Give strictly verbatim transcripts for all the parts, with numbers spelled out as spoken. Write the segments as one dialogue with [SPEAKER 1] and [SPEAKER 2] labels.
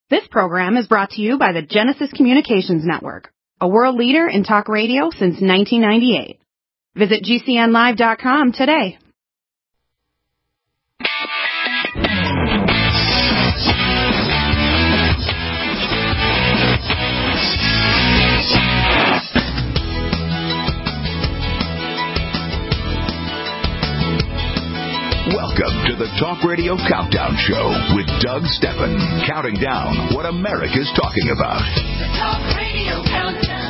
[SPEAKER 1] This program is brought to you by the Genesis Communications Network, a world leader in talk radio since nineteen ninety-eight. Visit G C N live dot com today.
[SPEAKER 2] Welcome to the Talk Radio Countdown Show with Doug Steffen, counting down what America's talking about.
[SPEAKER 3] The Talk Radio Countdown.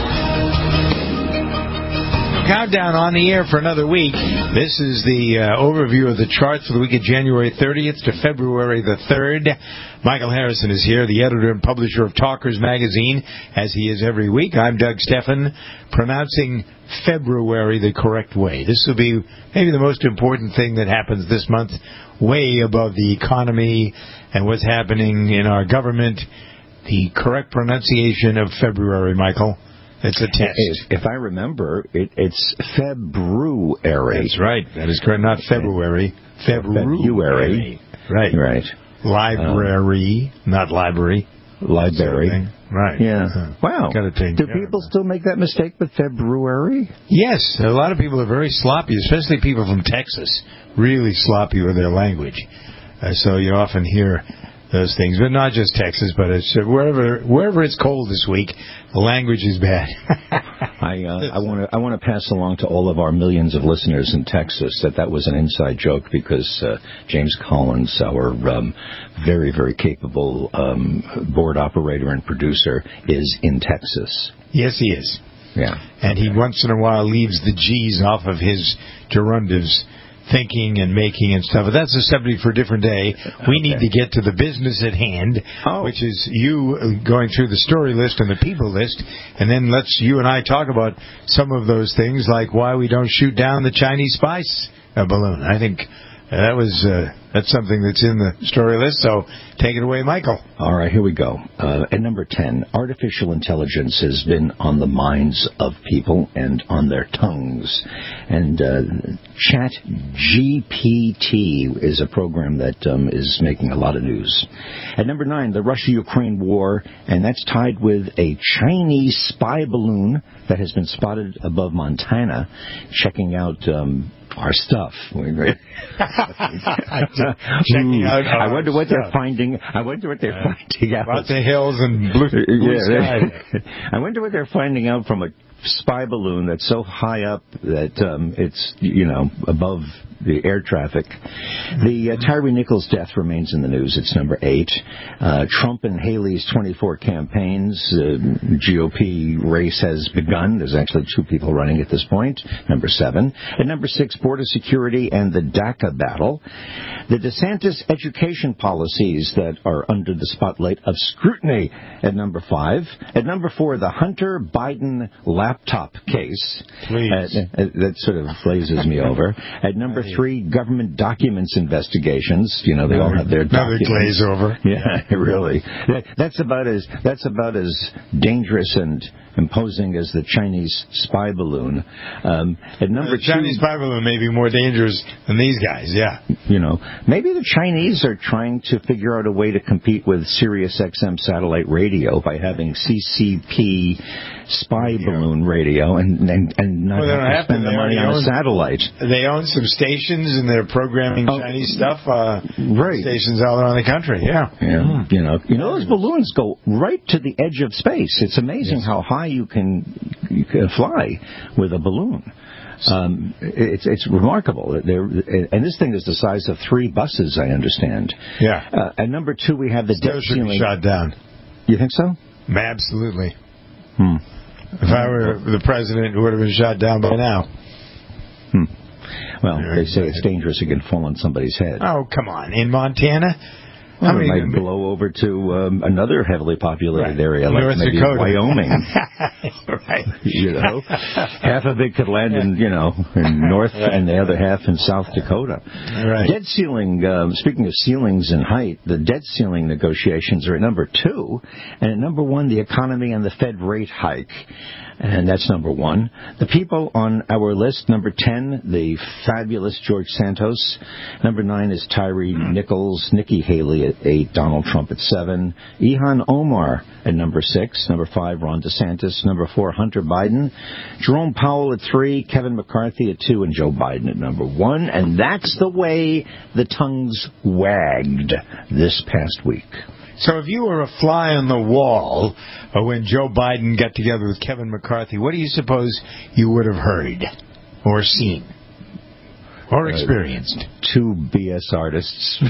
[SPEAKER 4] Countdown on the air for another week. This is the uh, overview of the charts for the week of January thirtieth to February the third. Michael Harrison is here, the editor and publisher of Talkers Magazine, as he is every week. I'm Doug Steffen, pronouncing February the correct way. This will be maybe the most important thing that happens this month, way above the economy and what's happening in our government. The correct pronunciation of February, Michael. It's a test.
[SPEAKER 5] If I remember, it, it's February.
[SPEAKER 4] That's right. That is correct. Not February. February.
[SPEAKER 5] February.
[SPEAKER 4] Right.
[SPEAKER 5] Right.
[SPEAKER 4] Library, um, not library.
[SPEAKER 5] Library.
[SPEAKER 4] Right.
[SPEAKER 5] Yeah.
[SPEAKER 4] Uh,
[SPEAKER 5] wow.
[SPEAKER 4] Gotta take
[SPEAKER 5] Do people still make that mistake with February?
[SPEAKER 4] Yes. A lot of people are very sloppy, especially people from Texas. Really sloppy with their language. Uh, so you often hear those things, but not just Texas, but it's uh, wherever wherever it's cold this week, the language is bad.
[SPEAKER 5] I uh, I want to I want to pass along to all of our millions of listeners in Texas that that was an inside joke because uh, James Collins, our um, very very capable um, board operator and producer, is in Texas.
[SPEAKER 4] Yes, he is.
[SPEAKER 5] Yeah,
[SPEAKER 4] and he once in a while leaves the G's off of his gerundives. Thinking and making and stuff. But that's a subject for a different day. We okay. need to get to the business at hand, oh. which is you going through the story list and the people list, and then let's you and I talk about some of those things, like why we don't shoot down the Chinese spice balloon. I think that was uh, that's something that's in the story list. So take it away, Michael.
[SPEAKER 5] All right, here we go. Uh, at number ten, artificial intelligence has been on the minds of people and on their tongues. And uh, Chat G P T is a program that um, is making a lot of news. At number nine, the Russia-Ukraine war, and that's tied with a Chinese spy balloon that has been spotted above Montana, checking out um, our stuff.
[SPEAKER 4] Checking out our
[SPEAKER 5] I wonder what
[SPEAKER 4] stuff.
[SPEAKER 5] they're finding. I wonder what they're uh, finding out.
[SPEAKER 4] Lots of hills and blue, blue
[SPEAKER 5] yeah,
[SPEAKER 4] sky.
[SPEAKER 5] I wonder what they're finding out from a spy balloon that's so high up that um, it's, you know, above the air traffic. The uh, Tyree Nichols death remains in the news. It's number eight. Uh, Trump and Haley's twenty-four campaigns. Uh, G O P race has begun. There's actually two people running at this point. Number seven. At number six, border security and the DACA battle. The DeSantis education policies that are under the spotlight of scrutiny at number five. At number four, the Hunter Biden laptop case.
[SPEAKER 4] Please.
[SPEAKER 5] Uh, uh, that sort of glazes me over. At number three, government documents investigations. You know, they
[SPEAKER 4] another,
[SPEAKER 5] all have their
[SPEAKER 4] another
[SPEAKER 5] documents.
[SPEAKER 4] glaze over.
[SPEAKER 5] Yeah, really. That, that's about as that's about as dangerous and imposing as the Chinese spy balloon. Um, at number
[SPEAKER 4] the Chinese
[SPEAKER 5] two,
[SPEAKER 4] spy balloon may be more dangerous than these guys. Yeah.
[SPEAKER 5] You know, maybe the Chinese are trying to figure out a way to compete with Sirius X M satellite radio by having C C P spy radio. balloon radio and and, and not
[SPEAKER 4] well,
[SPEAKER 5] have to
[SPEAKER 4] have
[SPEAKER 5] spend
[SPEAKER 4] to.
[SPEAKER 5] the money on
[SPEAKER 4] own,
[SPEAKER 5] a satellite.
[SPEAKER 4] They own some stations and they're programming
[SPEAKER 5] oh,
[SPEAKER 4] Chinese stuff. Uh,
[SPEAKER 5] right.
[SPEAKER 4] Stations all around the country. Yeah.
[SPEAKER 5] Yeah. Mm. You know, you know those balloons go right to the edge of space. It's amazing yes. how high you can you can fly with a balloon. Um, it's it's remarkable. They're, and this thing is the size of three buses, I understand.
[SPEAKER 4] Yeah.
[SPEAKER 5] Uh, at number two, we have the
[SPEAKER 4] Still
[SPEAKER 5] debt
[SPEAKER 4] should
[SPEAKER 5] ceiling.
[SPEAKER 4] be shot down.
[SPEAKER 5] You think so?
[SPEAKER 4] Absolutely.
[SPEAKER 5] Hmm.
[SPEAKER 4] If I were the president, it would have been shot down by now.
[SPEAKER 5] Hmm. Well, they say it's dangerous. It can fall on somebody's head.
[SPEAKER 4] Oh, come on. In Montana?
[SPEAKER 5] Well,
[SPEAKER 4] I mean,
[SPEAKER 5] it might blow over to um, another heavily populated
[SPEAKER 4] right.
[SPEAKER 5] area, like
[SPEAKER 4] North
[SPEAKER 5] maybe
[SPEAKER 4] Dakota.
[SPEAKER 5] Wyoming.
[SPEAKER 4] Right.
[SPEAKER 5] You know, half of it could land in, you know, in North
[SPEAKER 4] right.
[SPEAKER 5] and the other half in South Dakota.
[SPEAKER 4] Right.
[SPEAKER 5] Debt ceiling, um, speaking of ceilings and height, the debt ceiling negotiations are at number two. And at number one, the economy and the Fed rate hike. And that's number one. The people on our list, number ten, the fabulous George Santos. Number nine is Tyree Nichols, Nikki Haley at eight, Donald Trump at seven, Ilhan Omar at number six, number five, Ron DeSantis, number four, Hunter Biden, Jerome Powell at three, Kevin McCarthy at two, and Joe Biden at number one. And that's the way the tongues wagged this past week.
[SPEAKER 4] So if you were a fly on the wall uh, when Joe Biden got together with Kevin McCarthy, what do you suppose you would have heard or seen or experienced?
[SPEAKER 5] Uh, two B S artists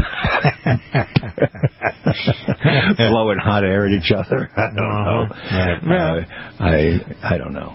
[SPEAKER 5] blowing hot air at each other. I don't know.
[SPEAKER 4] Right.
[SPEAKER 5] Uh, I I don't know.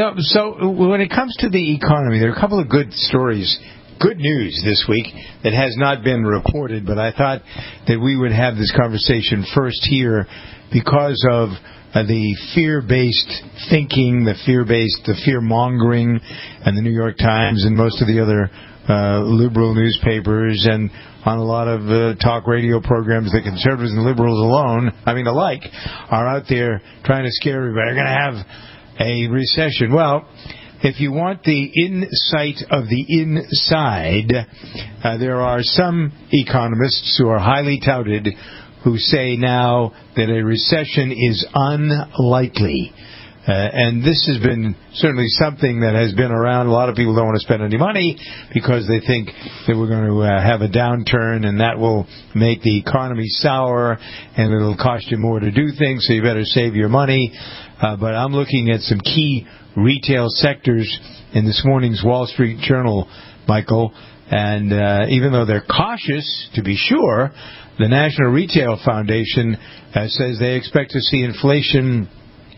[SPEAKER 4] So when it comes to the economy, there are a couple of good stories. Good news this week that has not been reported, but I thought that we would have this conversation first here because of uh, the fear-based thinking, the fear-based, the fear-mongering, and the New York Times and most of the other uh, liberal newspapers and on a lot of uh, talk radio programs, the conservatives and liberals alone, I mean alike, are out there trying to scare everybody. They're going to have a recession. Well, if you want the insight of the inside, uh, there are some economists who are highly touted who say now that a recession is unlikely. Uh, and this has been certainly something that has been around. A lot of people don't want to spend any money because they think that we're going to uh, have a downturn and that will make the economy sour and it'll cost you more to do things, so you better save your money. Uh, but I'm looking at some key retail sectors in this morning's Wall Street Journal, Michael, and uh, even though they're cautious, to be sure, the National Retail Foundation uh, says they expect to see inflation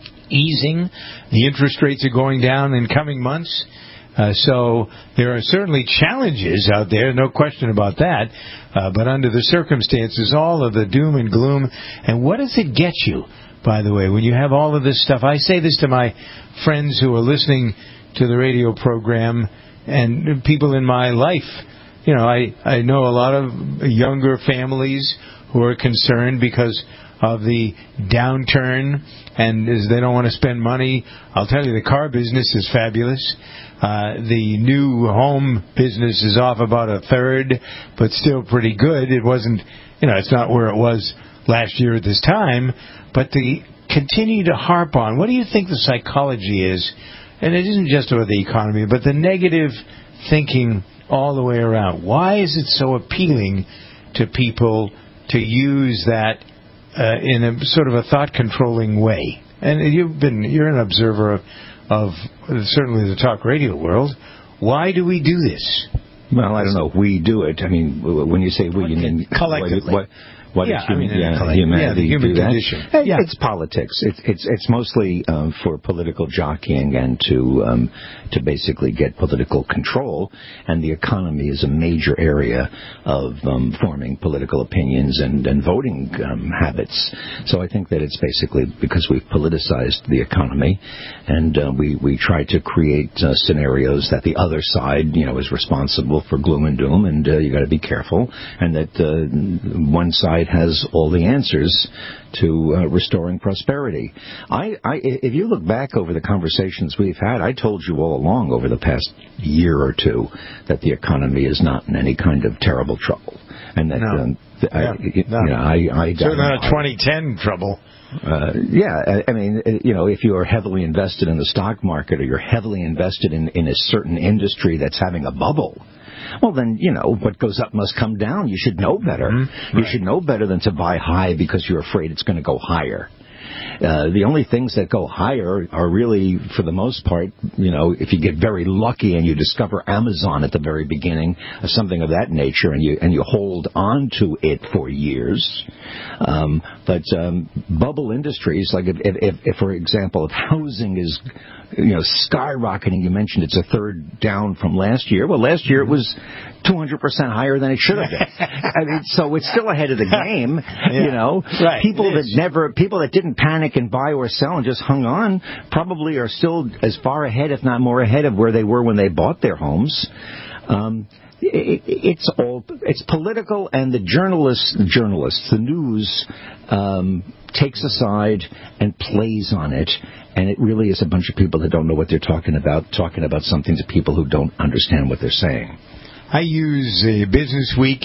[SPEAKER 4] easing. The interest rates are going down in coming months. Uh, so there are certainly challenges out there, no question about that. Uh, but under the circumstances, all of the doom and gloom. And what does it get you, by the way, when you have all of this stuff? I say this to my friends who are listening to the radio program and people in my life. You know, I, I know a lot of younger families who are concerned because of the downturn and as they don't want to spend money. I'll tell you, the car business is fabulous. Uh, the new home business is off about a third, but still pretty good. It wasn't, you know, it's not where it was last year at this time, but the continue to harp on, what do you think the psychology is? And it isn't just about the economy, but the negative thinking all the way around. Why is it so appealing to people to use that uh, in a sort of a thought-controlling way? And you've been, you're an observer of, of certainly the talk radio world. Why do we do this?
[SPEAKER 5] Well, I don't know. We do it. I mean, when you say we, you mean
[SPEAKER 4] collectively.
[SPEAKER 5] What, what
[SPEAKER 4] yeah,
[SPEAKER 5] human,
[SPEAKER 4] I mean,
[SPEAKER 5] yeah, humanity
[SPEAKER 4] yeah, the human
[SPEAKER 5] do
[SPEAKER 4] condition.
[SPEAKER 5] That?
[SPEAKER 4] Yeah.
[SPEAKER 5] It's politics. It's it's it's mostly um, for political jockeying and to um, to basically get political control. And the economy is a major area of um, forming political opinions and and voting um, habits. So I think that it's basically because we've politicized the economy, and uh, we we try to create uh, scenarios that the other side, you know, is responsible for gloom and doom, and uh, you got to be careful, and that uh, one side has all the answers to uh, restoring prosperity. I, I, if you look back over the conversations we've had, I told you all along over the past year or two that the economy is not in any kind of terrible trouble, and that
[SPEAKER 4] no.
[SPEAKER 5] um, th-
[SPEAKER 4] yeah,
[SPEAKER 5] I, you
[SPEAKER 4] no.
[SPEAKER 5] know, I, I
[SPEAKER 4] certainly not twenty ten trouble.
[SPEAKER 5] Uh, yeah, I, I mean, you know, if you are heavily invested in the stock market or you're heavily invested in, in a certain industry that's having a bubble, well, then, you know, what goes up must come down. You should know better.
[SPEAKER 4] Mm-hmm.
[SPEAKER 5] You
[SPEAKER 4] right.
[SPEAKER 5] should know better than to buy high because you're afraid it's going to go higher. Uh, the only things that go higher are really, for the most part, you know, if you get very lucky and you discover Amazon at the very beginning, or something of that nature, and you and you hold on to it for years. Um, but um, bubble industries, like if, if, if, for example, if housing is, you know, skyrocketing, you mentioned it's a third down from last year. Well, last year it was two hundred percent higher than it should have been. I mean, so it's still ahead of the game,
[SPEAKER 4] yeah.
[SPEAKER 5] you know.
[SPEAKER 4] Right.
[SPEAKER 5] People that never, people that didn't panic and buy or sell and just hung on probably are still as far ahead, if not more ahead, of where they were when they bought their homes. Um, it, it's all, it's political, and the journalists, journalists, the news, um, takes a side and plays on it. And it really is a bunch of people that don't know what they're talking about, talking about something to people who don't understand what they're saying.
[SPEAKER 4] I use uh, Business Week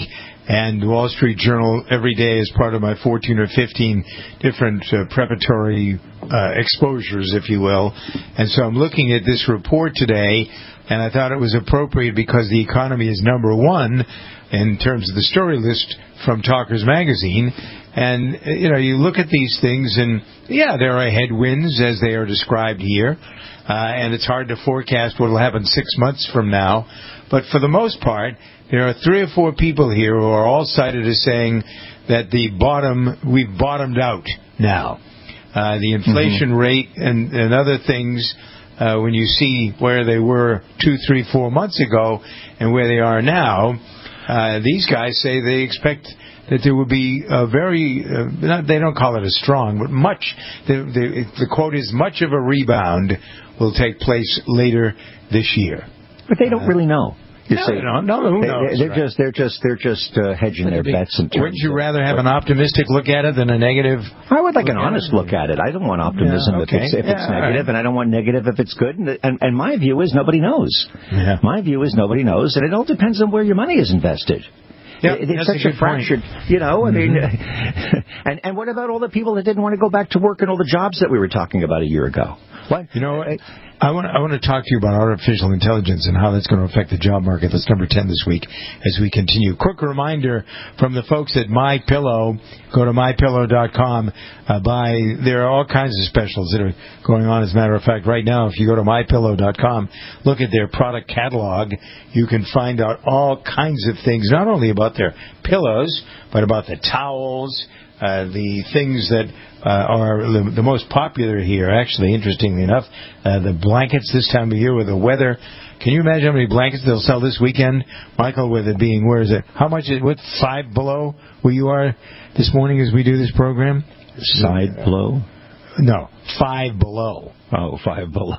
[SPEAKER 4] and the Wall Street Journal every day as part of my fourteen or fifteen different uh, preparatory uh, exposures, if you will. And so I'm looking at this report today, and I thought it was appropriate because the economy is number one in terms of the story list from Talkers Magazine. And, you know, you look at these things, and, yeah, there are headwinds as they are described here. Uh, and it's hard to forecast what will happen six months from now. But for the most part, there are three or four people here who are all cited as saying that the bottom, we've bottomed out now. Uh, the inflation mm-hmm. rate and, and other things, uh, when you see where they were two, three, four months ago and where they are now, uh, these guys say they expect that there will be a very, uh, not, they don't call it a strong, but much, the, the, the quote is, much of a rebound will take place later this year.
[SPEAKER 5] But they don't uh, really know. You
[SPEAKER 4] no,
[SPEAKER 5] say,
[SPEAKER 4] they don't. No, who
[SPEAKER 5] they,
[SPEAKER 4] knows?
[SPEAKER 5] They're
[SPEAKER 4] right?
[SPEAKER 5] just, they're just, they're just uh, hedging their bets. In terms
[SPEAKER 4] Wouldn't you
[SPEAKER 5] of,
[SPEAKER 4] rather have an optimistic look at it than a negative?
[SPEAKER 5] I would like an honest look at it. I don't want optimism
[SPEAKER 4] yeah, okay.
[SPEAKER 5] if it's, if
[SPEAKER 4] yeah,
[SPEAKER 5] it's negative,
[SPEAKER 4] right.
[SPEAKER 5] and I don't want negative if it's good. And, and, and my view is nobody knows.
[SPEAKER 4] Yeah.
[SPEAKER 5] My view is nobody knows, and it all depends on where your money is invested.
[SPEAKER 4] Yep,
[SPEAKER 5] it's
[SPEAKER 4] that's
[SPEAKER 5] such
[SPEAKER 4] a,
[SPEAKER 5] a fractured,
[SPEAKER 4] point.
[SPEAKER 5] you know. I
[SPEAKER 4] mm-hmm.
[SPEAKER 5] mean, and and what about all the people that didn't want to go back to work and all the jobs that we were talking about a year ago? What
[SPEAKER 4] you know? I, I want I want to talk to you about artificial intelligence and how that's going to affect the job market. That's number ten this week as we continue. Quick reminder from the folks at MyPillow. Go to my pillow dot com. Uh, buy. There are all kinds of specials that are going on. As a matter of fact, right now, if you go to my pillow dot com, look at their product catalog. You can find out all kinds of things, not only about their pillows, but about the towels, uh, the things that uh, are the, the most popular here, actually, interestingly enough, uh, the blankets this time of year with the weather. Can you imagine how many blankets they'll sell this weekend, Michael, with it being, where is it? How much is, what, five below where you are this morning as we do this program?
[SPEAKER 5] Side below?
[SPEAKER 4] No, five below.
[SPEAKER 5] Oh, five below.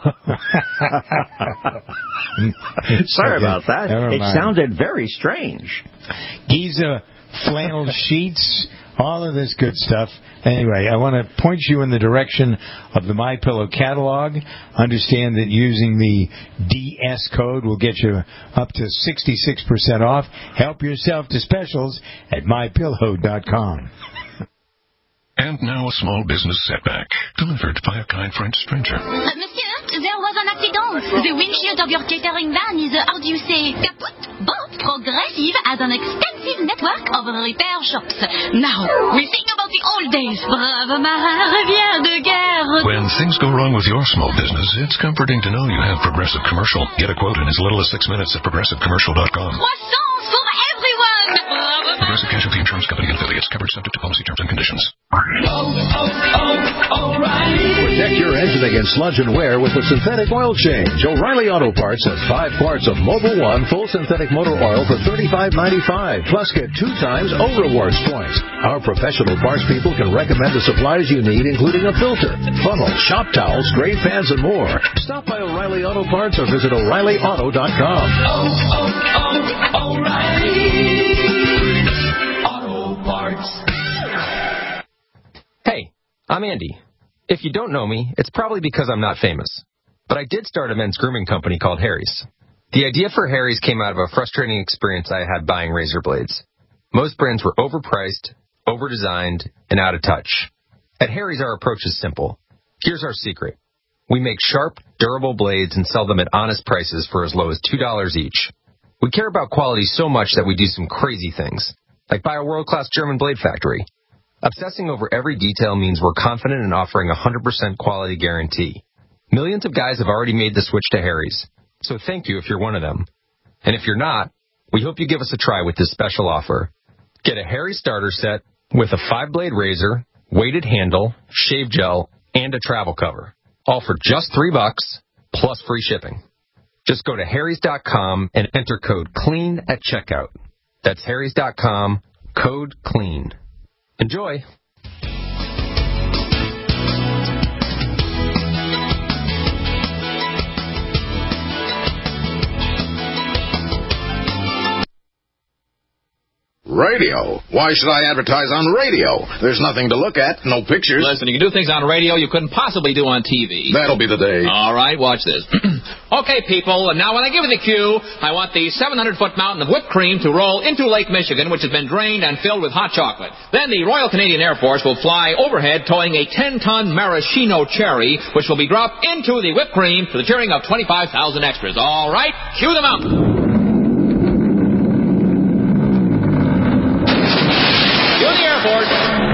[SPEAKER 5] Sorry about that.
[SPEAKER 4] Never
[SPEAKER 5] it
[SPEAKER 4] mind.
[SPEAKER 5] sounded very strange.
[SPEAKER 4] Giza flannel sheets, all of this good stuff. Anyway, I want to point you in the direction of the MyPillow catalog. Understand that using the D S code will get you up to sixty-six percent off. Help yourself to specials at my pillow dot com.
[SPEAKER 6] And now a small business setback, delivered by a kind French stranger.
[SPEAKER 3] Uh, monsieur, there was an accident. The windshield of your catering van is, uh, how do you say, kaput? But Progressive has an extensive network of repair shops. Now, we think about the old days. Brave marin revient de guerre.
[SPEAKER 6] When things go wrong with your small business, it's comforting to know you have Progressive Commercial. Get a quote in as little as six minutes at progressive commercial dot com.
[SPEAKER 3] Croissants for everyone.
[SPEAKER 6] Progressive Casualty Insurance Company and affiliates. Coverage subject to policy terms and conditions.
[SPEAKER 2] Oh, oh, O'Reilly. Protect your engine against sludge and wear with a synthetic oil change. O'Reilly Auto Parts has five quarts of Mobil One full synthetic motor oil for thirty-five ninety-five. Plus, get two times O Rewards points. Our professional parts people can recommend the supplies you need, including a filter, funnel, shop towels, drain fans, and more. Stop by O'Reilly Auto Parts or visit O'Reilly Auto dot com.
[SPEAKER 3] Oh, oh, oh, O'Reilly Auto Parts.
[SPEAKER 7] Hey, I'm Andy. If you don't know me, it's probably because I'm not famous. But I did start a men's grooming company called Harry's. The idea for Harry's came out of a frustrating experience I had buying razor blades. Most brands were overpriced, overdesigned, and out of touch. At Harry's, our approach is simple. Here's our secret. We make sharp, durable blades and sell them at honest prices for as low as two dollars each. We care about quality so much that we do some crazy things, like buy a world-class German blade factory. Obsessing over every detail means we're confident in offering a one hundred percent quality guarantee. Millions of guys have already made the switch to Harry's, so thank you if you're one of them. And if you're not, we hope you give us a try with this special offer. Get a Harry's starter set with a five-blade razor, weighted handle, shave gel, and a travel cover, all for just three bucks plus free shipping. Just go to harrys dot com and enter code CLEAN at checkout. That's harrys dot com, code CLEAN. Enjoy.
[SPEAKER 8] Radio? Why should I advertise on radio? There's nothing to look at, no pictures.
[SPEAKER 9] Listen, you can do things on radio you couldn't possibly do on T V.
[SPEAKER 8] That'll be the day.
[SPEAKER 9] All right, watch this. Okay, people, and now when I give you the cue, I want the seven hundred foot mountain of whipped cream to roll into Lake Michigan, which has been drained and filled with hot chocolate. Then the Royal Canadian Air Force will fly overhead towing a ten ton maraschino cherry, which will be dropped into the whipped cream to the cheering of twenty-five thousand extras. All right, cue the mountain. Cue the Air Force.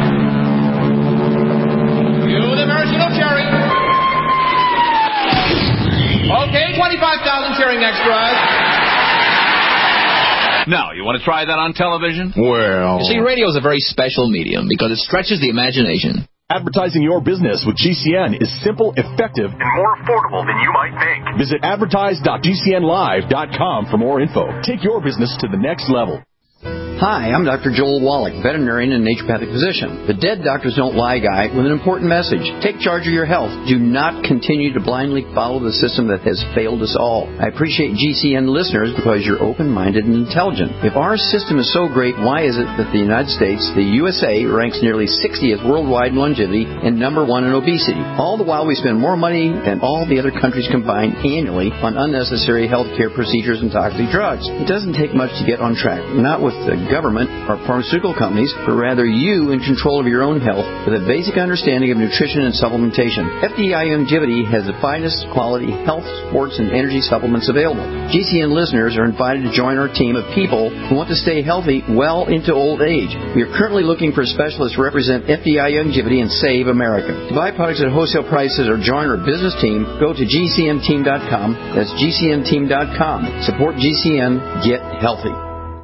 [SPEAKER 9] Cue the maraschino cherry. Okay, twenty-five thousand cheering extras.
[SPEAKER 10] Now, you want to try that on television?
[SPEAKER 8] Well...
[SPEAKER 9] You see, radio is a very special medium because it stretches the imagination.
[SPEAKER 11] Advertising your business with G C N is simple, effective, and more affordable than you might think. Visit advertise dot G C N live dot com for more info. Take your business to the next level.
[SPEAKER 12] Hi, I'm Doctor Joel Wallach, veterinarian and naturopathic physician. The Dead Doctors Don't Lie guy with an important message. Take charge of your health. Do not continue to blindly follow the system that has failed us all. I appreciate G C N listeners because you're open-minded and intelligent. If our system is so great, why is it that the United States, the U S A, ranks nearly sixtieth worldwide in longevity and number one in obesity? All the while we spend more money than all the other countries combined annually on unnecessary health care procedures and toxic drugs. It doesn't take much to get on track. Not with the government or pharmaceutical companies, but rather you in control of your own health with a basic understanding of nutrition and supplementation. F D I Longevity has the finest quality health, sports, and energy supplements available. G C N listeners are invited to join our team of people who want to stay healthy well into old age. We are currently looking for specialists to represent F D I Longevity and Save America. To buy products at wholesale prices or join our business team, go to G C N team dot com. That's G C N team dot com. Support G C N. Get healthy.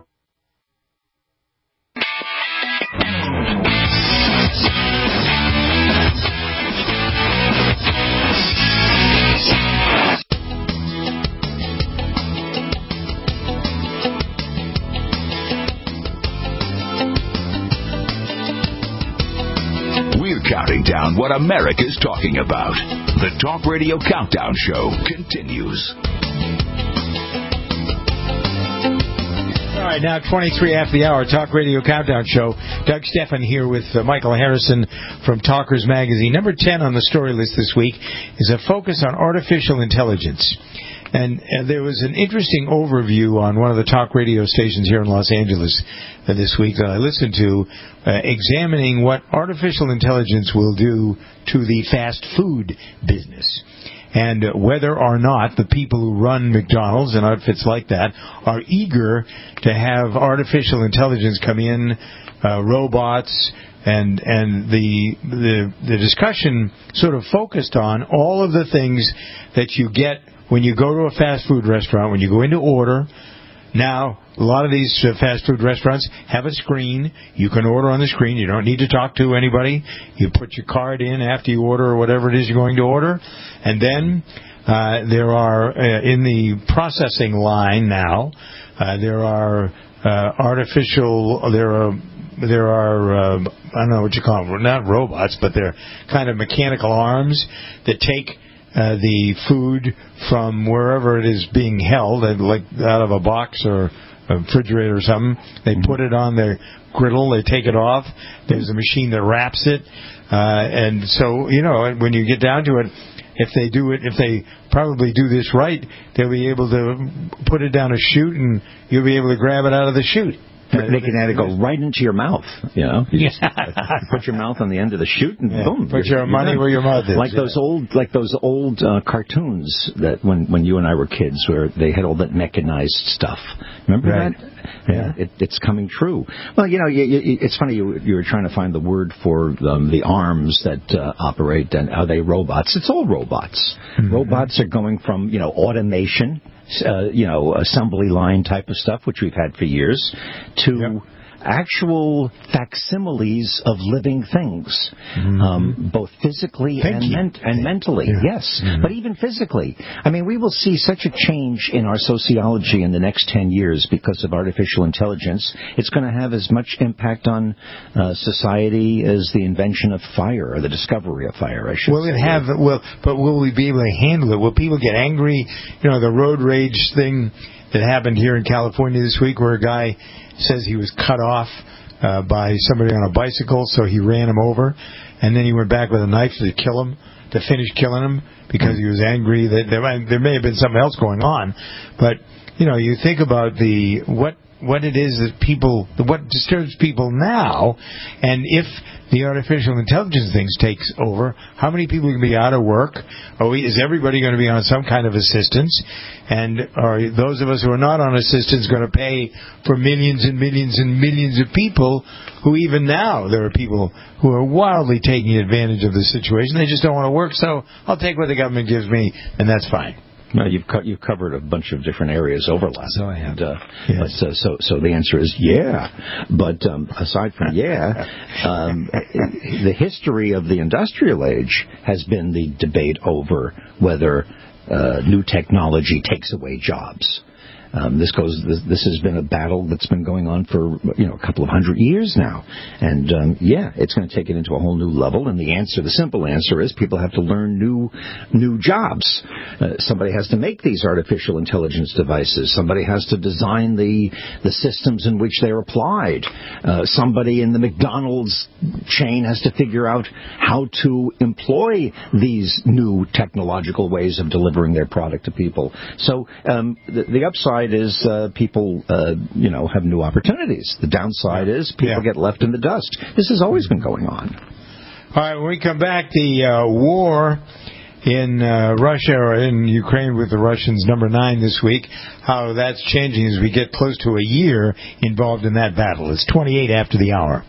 [SPEAKER 13] Counting down what America's talking about. The Talk Radio Countdown Show continues.
[SPEAKER 4] All right, now twenty-three after the hour, Talk Radio Countdown Show. Doug Stephan here with uh, Michael Harrison from Talkers Magazine. Number ten on the story list this week is a focus on artificial intelligence. And uh, there was an interesting overview on one of the talk radio stations here in Los Angeles uh, this week that I listened to, uh, examining what artificial intelligence will do to the fast food business. And uh, whether or not the people who run McDonald's and outfits like that are eager to have artificial intelligence come in, uh, robots, and and the, the the discussion sort of focused on all of the things that you get when you go to a fast food restaurant, when you go in to order. Now, a lot of these uh, fast food restaurants have a screen. You can order on the screen. You don't need to talk to anybody. You put your card in after you order or whatever it is you're going to order. And then uh, there are, uh, in the processing line now, uh, there are uh, artificial, there are, there are uh, I don't know what you call them, not robots, but they're kind of mechanical arms that take Uh, the food from wherever it is being held, like out of a box or a refrigerator or something. They put it on their griddle, they take it off. There's a machine that wraps it. Uh, and so, you know, when you get down to it, if they do it, if they probably do this right, they'll be able to put it down a chute and you'll be able to grab it out of the chute.
[SPEAKER 5] They can have it go right into your mouth, you know. You just put your mouth on the end of the chute and yeah. boom.
[SPEAKER 4] Put your money done. Where your mouth is.
[SPEAKER 5] Like those old, like those old uh, cartoons that when when you and I were kids, where they had all that mechanized stuff. Remember
[SPEAKER 4] right.
[SPEAKER 5] that? Yeah, it, it's coming true. Well, you know, you, you, it's funny you, you were trying to find the word for um, the arms that uh, operate, and are they robots? It's all robots. Mm-hmm. Robots are going from, you know, automation, uh, you know, assembly line type of stuff, which we've had for years, to yep. actual facsimiles of living things, mm-hmm. um, both physically and, ment- and mentally. Yeah. Yes, mm-hmm. But even physically. I mean, we will see such a change in our sociology in the next ten years because of artificial intelligence. It's going to have as much impact on uh, society as the invention of fire, or the discovery of fire, I should
[SPEAKER 4] will
[SPEAKER 5] say.
[SPEAKER 4] Will it have, well, but will we be able to handle it? Will people get angry? You know, the road rage thing that happened here in California this week, where a guy says he was cut off uh, by somebody on a bicycle, so he ran him over. and then he went back with a knife to kill him, to finish killing him, because he was angry that there, there may have been something else going on. But, you know, you think about the what what it is that people, what disturbs people now, and if the artificial intelligence things takes over, how many people can be out of work? Or is everybody going to be on some kind of assistance? And are those of us who are not on assistance going to pay for millions and millions and millions of people who even now there are people who are wildly taking advantage of the situation? They just don't want to work, so I'll take what the government gives me, and that's fine.
[SPEAKER 5] No, you've co- you've covered a bunch of different areas overlap.
[SPEAKER 4] So I have.
[SPEAKER 5] And, uh,
[SPEAKER 4] yes.
[SPEAKER 5] but, uh, so so the answer is yeah. But um, aside from yeah, um, the history of the industrial age has been the debate over whether uh, new technology takes away jobs. Um, this goes. This, this has been a battle that's been going on for you know a couple of hundred years now, and um, yeah, it's going to take it into a whole new level. And the answer, the simple answer, is people have to learn new new jobs. Uh, somebody has to make these artificial intelligence devices. Somebody has to design the the systems in which they're applied. Uh, somebody in the McDonald's chain has to figure out how to employ these new technological ways of delivering their product to people. So um, the, the upside is uh, people, uh, you know, have new opportunities. The downside is people yeah. get left in the dust. This has always been going on.
[SPEAKER 4] All right, when we come back, the uh, war in uh, Russia or in Ukraine with the Russians, number nine this week, how that's changing as we get close to a year involved in that battle. It's twenty-eight after the hour.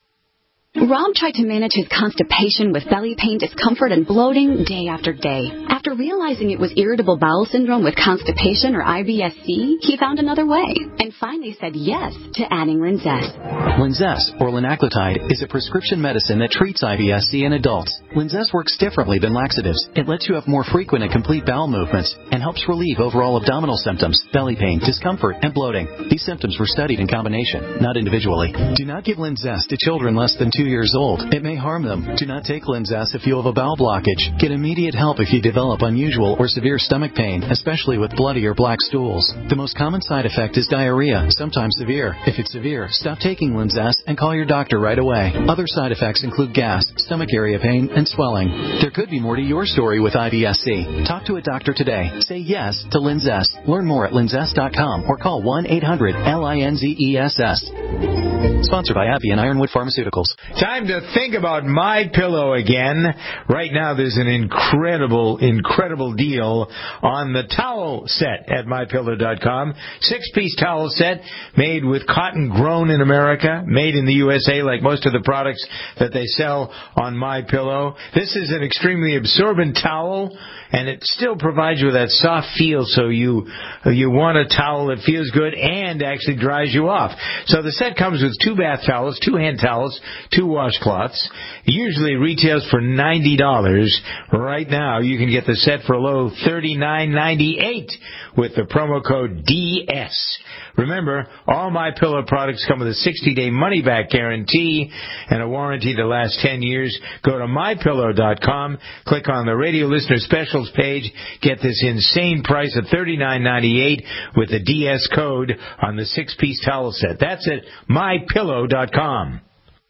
[SPEAKER 14] Rob tried to manage his constipation with belly pain, discomfort, and bloating day after day. After realizing it was irritable bowel syndrome with constipation, or I B S C, he found another way and finally said yes to adding Linzess.
[SPEAKER 15] Linzess, or linaclotide, is a prescription medicine that treats I B S C in adults. Linzess works differently than laxatives. It lets you have more frequent and complete bowel movements and helps relieve overall abdominal symptoms, belly pain, discomfort, and bloating. These symptoms were studied in combination, not individually. Do not give Linzess to children less than two years old. It may harm them. Do not take Linzess if you have a bowel blockage. Get immediate help if you develop unusual or severe stomach pain, especially with bloody or black stools. The most common side effect is diarrhea, sometimes severe. If it's severe, stop taking Linzess and call your doctor right away. Other side effects include gas, stomach area pain, and swelling. There could be more to your story with I B S C. Talk to a doctor today. Say yes to Linzess. Learn more at linzess dot com or call one eight hundred L I N Z E S S. Sponsored by AbbVie and Ironwood Pharmaceuticals.
[SPEAKER 4] Time to think about MyPillow again. Right now there's an incredible, incredible deal on the towel set at my pillow dot com. Six-piece towel set made with cotton grown in America, made in the U S A like most of the products that they sell on MyPillow. This is an extremely absorbent towel, and it still provides you with that soft feel, so you you want a towel that feels good and actually dries you off. So the set comes with two bath towels, two hand towels, two washcloths. It usually retails for ninety dollars. Right now, you can get the set for a low thirty-nine ninety-eight with the promo code D S. Remember, all MyPillow products come with a sixty-day money-back guarantee and a warranty to last ten years. Go to my pillow dot com, click on the radio listener specials page, get this insane price of thirty-nine ninety-eight with the D S code on the six-piece towel set. That's at my pillow dot com.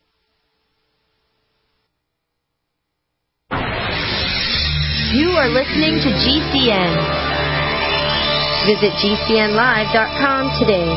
[SPEAKER 16] You are listening to G C N. Visit G C N live dot com today.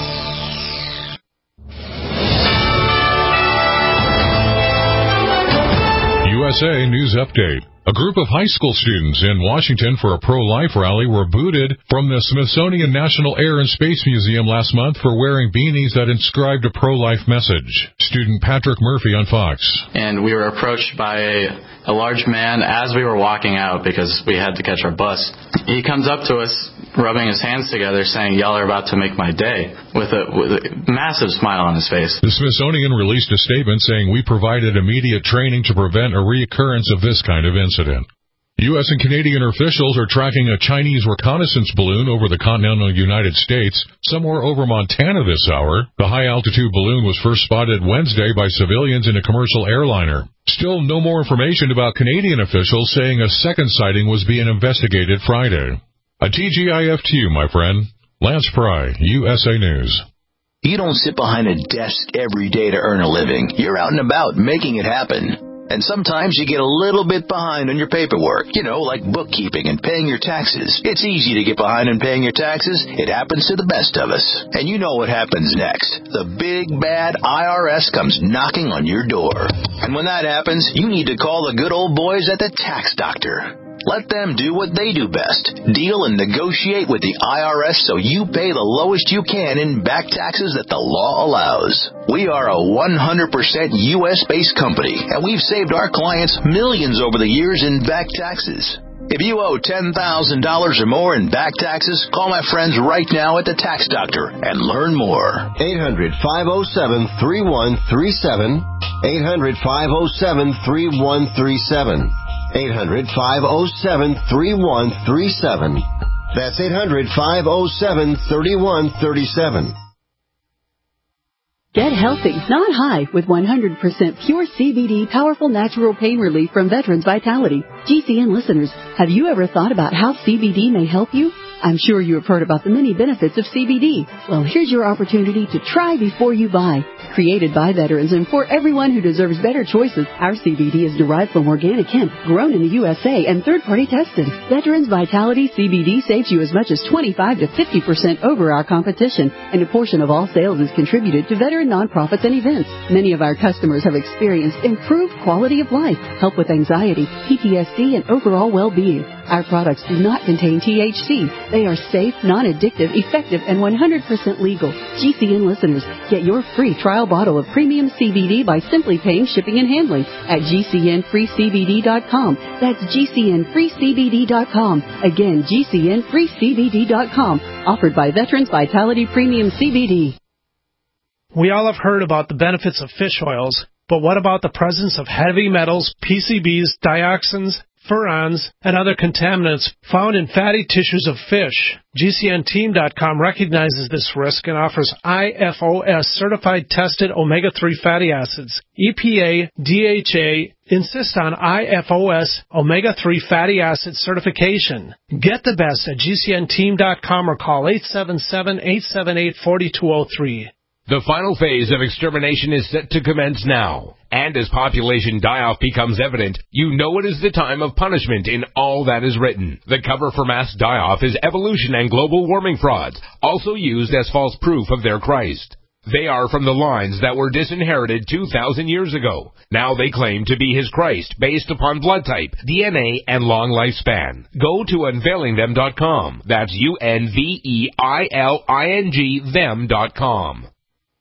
[SPEAKER 6] U S A News Update. A group of high school students in Washington for a pro-life rally were booted from the Smithsonian National Air and Space Museum last month for wearing beanies that inscribed a pro-life message. Student Patrick Murphy on Fox.
[SPEAKER 17] And we were approached by a, a large man as we were walking out because we had to catch our bus. He comes up to us, rubbing his hands together, saying, "Y'all are about to make my day," with a, with a massive smile on his face.
[SPEAKER 6] The Smithsonian released a statement saying, "We provided immediate training to prevent a reoccurrence of this kind of incident." U S and Canadian officials are tracking a Chinese reconnaissance balloon over the continental United States, somewhere over Montana this hour. The high-altitude balloon was first spotted Wednesday by civilians in a commercial airliner. Still no more information about Canadian officials saying a second sighting was being investigated Friday. A T G I F to you, my friend. Lance Pry, U S A News.
[SPEAKER 18] You don't sit behind a desk every day to earn a living. You're out and about making it happen. And sometimes you get a little bit behind on your paperwork, you know, like bookkeeping and paying your taxes. It's easy to get behind on paying your taxes. It happens to the best of us. And you know what happens next. The big, bad I R S comes knocking on your door. And when that happens, you need to call the good old boys at the Tax Doctor. Let them do what they do best. Deal and negotiate with the I R S so you pay the lowest you can in back taxes that the law allows. We are a one hundred percent U S-based company, and we've saved our clients millions over the years in back taxes. If you owe ten thousand dollars or more in back taxes, call my friends right now at the Tax Doctor and learn more.
[SPEAKER 19] eight hundred, five oh seven, three one three seven. eight hundred, five oh seven, three one three seven. eight hundred, five oh seven, three one three seven. That's eight hundred, five oh seven, three one three seven.
[SPEAKER 20] Get healthy, not high, with one hundred percent pure C B D powerful natural pain relief from Veterans Vitality. G C N listeners, have you ever thought about how C B D may help you? I'm sure you have heard about the many benefits of C B D. Well, here's your opportunity to try before you buy. Created by veterans and for everyone who deserves better choices, our C B D is derived from organic hemp, grown in the U S A, and third-party tested. Veterans Vitality C B D saves you as much as twenty-five to fifty percent over our competition, and a portion of all sales is contributed to veteran nonprofits and events. Many of our customers have experienced improved quality of life, help with anxiety, P T S D, and overall well-being. Our products do not contain T H C. They are safe, non-addictive, effective, and one hundred percent legal. G C N listeners, get your free trial bottle of premium C B D by simply paying shipping and handling at G C N free C B D dot com. That's G C N free C B D dot com. Again, G C N free C B D dot com. Offered by Veterans Vitality Premium C B D.
[SPEAKER 21] We all have heard about the benefits of fish oils, but what about the presence of heavy metals, P C Bs, dioxins, furans, and other contaminants found in fatty tissues of fish? G C N team dot com recognizes this risk and offers I F O S certified tested omega three fatty acids. E P A, D H A insist on I F O S omega three fatty acid certification. Get the best at G C N team dot com or call eight seven seven, eight seven eight, four two zero three.
[SPEAKER 22] The final phase of extermination is set to commence now. And as population die-off becomes evident, you know it is the time of punishment in all that is written. The cover for mass die-off is evolution and global warming frauds, also used as false proof of their Christ. They are from the lines that were disinherited two thousand years ago. Now they claim to be his Christ based upon blood type, D N A, and long lifespan. Go to unveiling them dot com. That's U N V E I L I N G them dot com.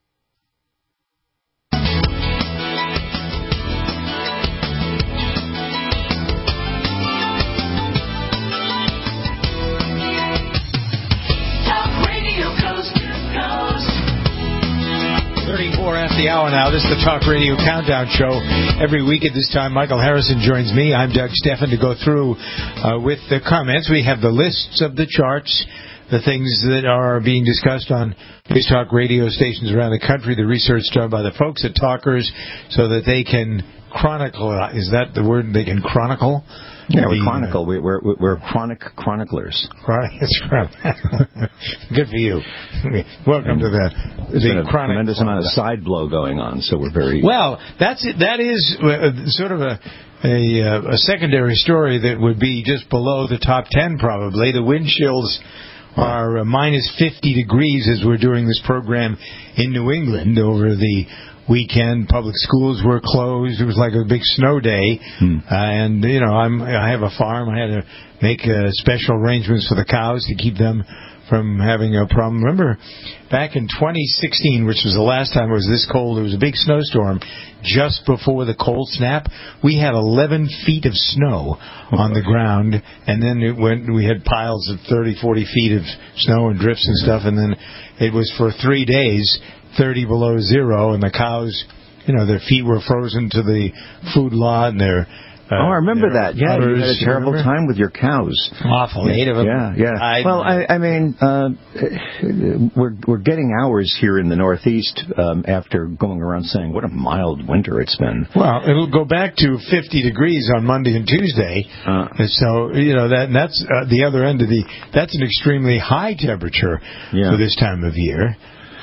[SPEAKER 4] thirty-four after the hour now. This is the Talk Radio Countdown Show. Every week at this time, Michael Harrison joins me. I'm Doug Steffen to go through uh, with the comments. We have the lists of the charts, the things that are being discussed on News Talk radio stations around the country, the research done by the folks at Talkers so that they can chronicle. Is that the word? They can chronicle?
[SPEAKER 5] Yeah, we chronicle. We're, we're, we're chronic chroniclers.
[SPEAKER 4] That's right. Good for you. Welcome to that.
[SPEAKER 5] There's been a tremendous amount of side blow going on, so we're very...
[SPEAKER 4] Well, that's it. That is uh, sort of a, a, a secondary story that would be just below the top ten, probably. The wind chills are uh, minus fifty degrees as we're doing this program in New England over the weekend. Public schools were closed. It was like a big snow day. Hmm. Uh, and, you know, I'm, I have a farm. I had to make uh, special arrangements for the cows to keep them from having a problem. Remember, back in twenty sixteen, which was the last time it was this cold, there was a big snowstorm just before the cold snap. We had eleven feet of snow on the ground, and then it went, we had piles of thirty, forty feet of snow and drifts and stuff, and then it was for three days thirty below zero, and the cows, you know, their feet were frozen to the food lot, and their uh,
[SPEAKER 5] oh, I remember that. Yeah,
[SPEAKER 4] udders,
[SPEAKER 5] you had a terrible
[SPEAKER 4] remember?
[SPEAKER 5] time with your cows.
[SPEAKER 4] Awful. Eight of them.
[SPEAKER 5] Yeah, yeah. I, well, I, I mean, uh, we're we're getting hours here in the Northeast um, after going around saying what a mild winter it's been.
[SPEAKER 4] Well, it'll go back to fifty degrees on Monday and Tuesday. Uh, and so, you know, that and that's uh, the other end of the. That's an extremely high temperature
[SPEAKER 5] yeah.
[SPEAKER 4] for this time of year.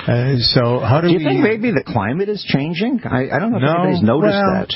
[SPEAKER 4] Uh, so how do,
[SPEAKER 5] do you
[SPEAKER 4] we...
[SPEAKER 5] think maybe the climate is changing? I, I don't know if
[SPEAKER 4] no,
[SPEAKER 5] anybody's noticed
[SPEAKER 4] well...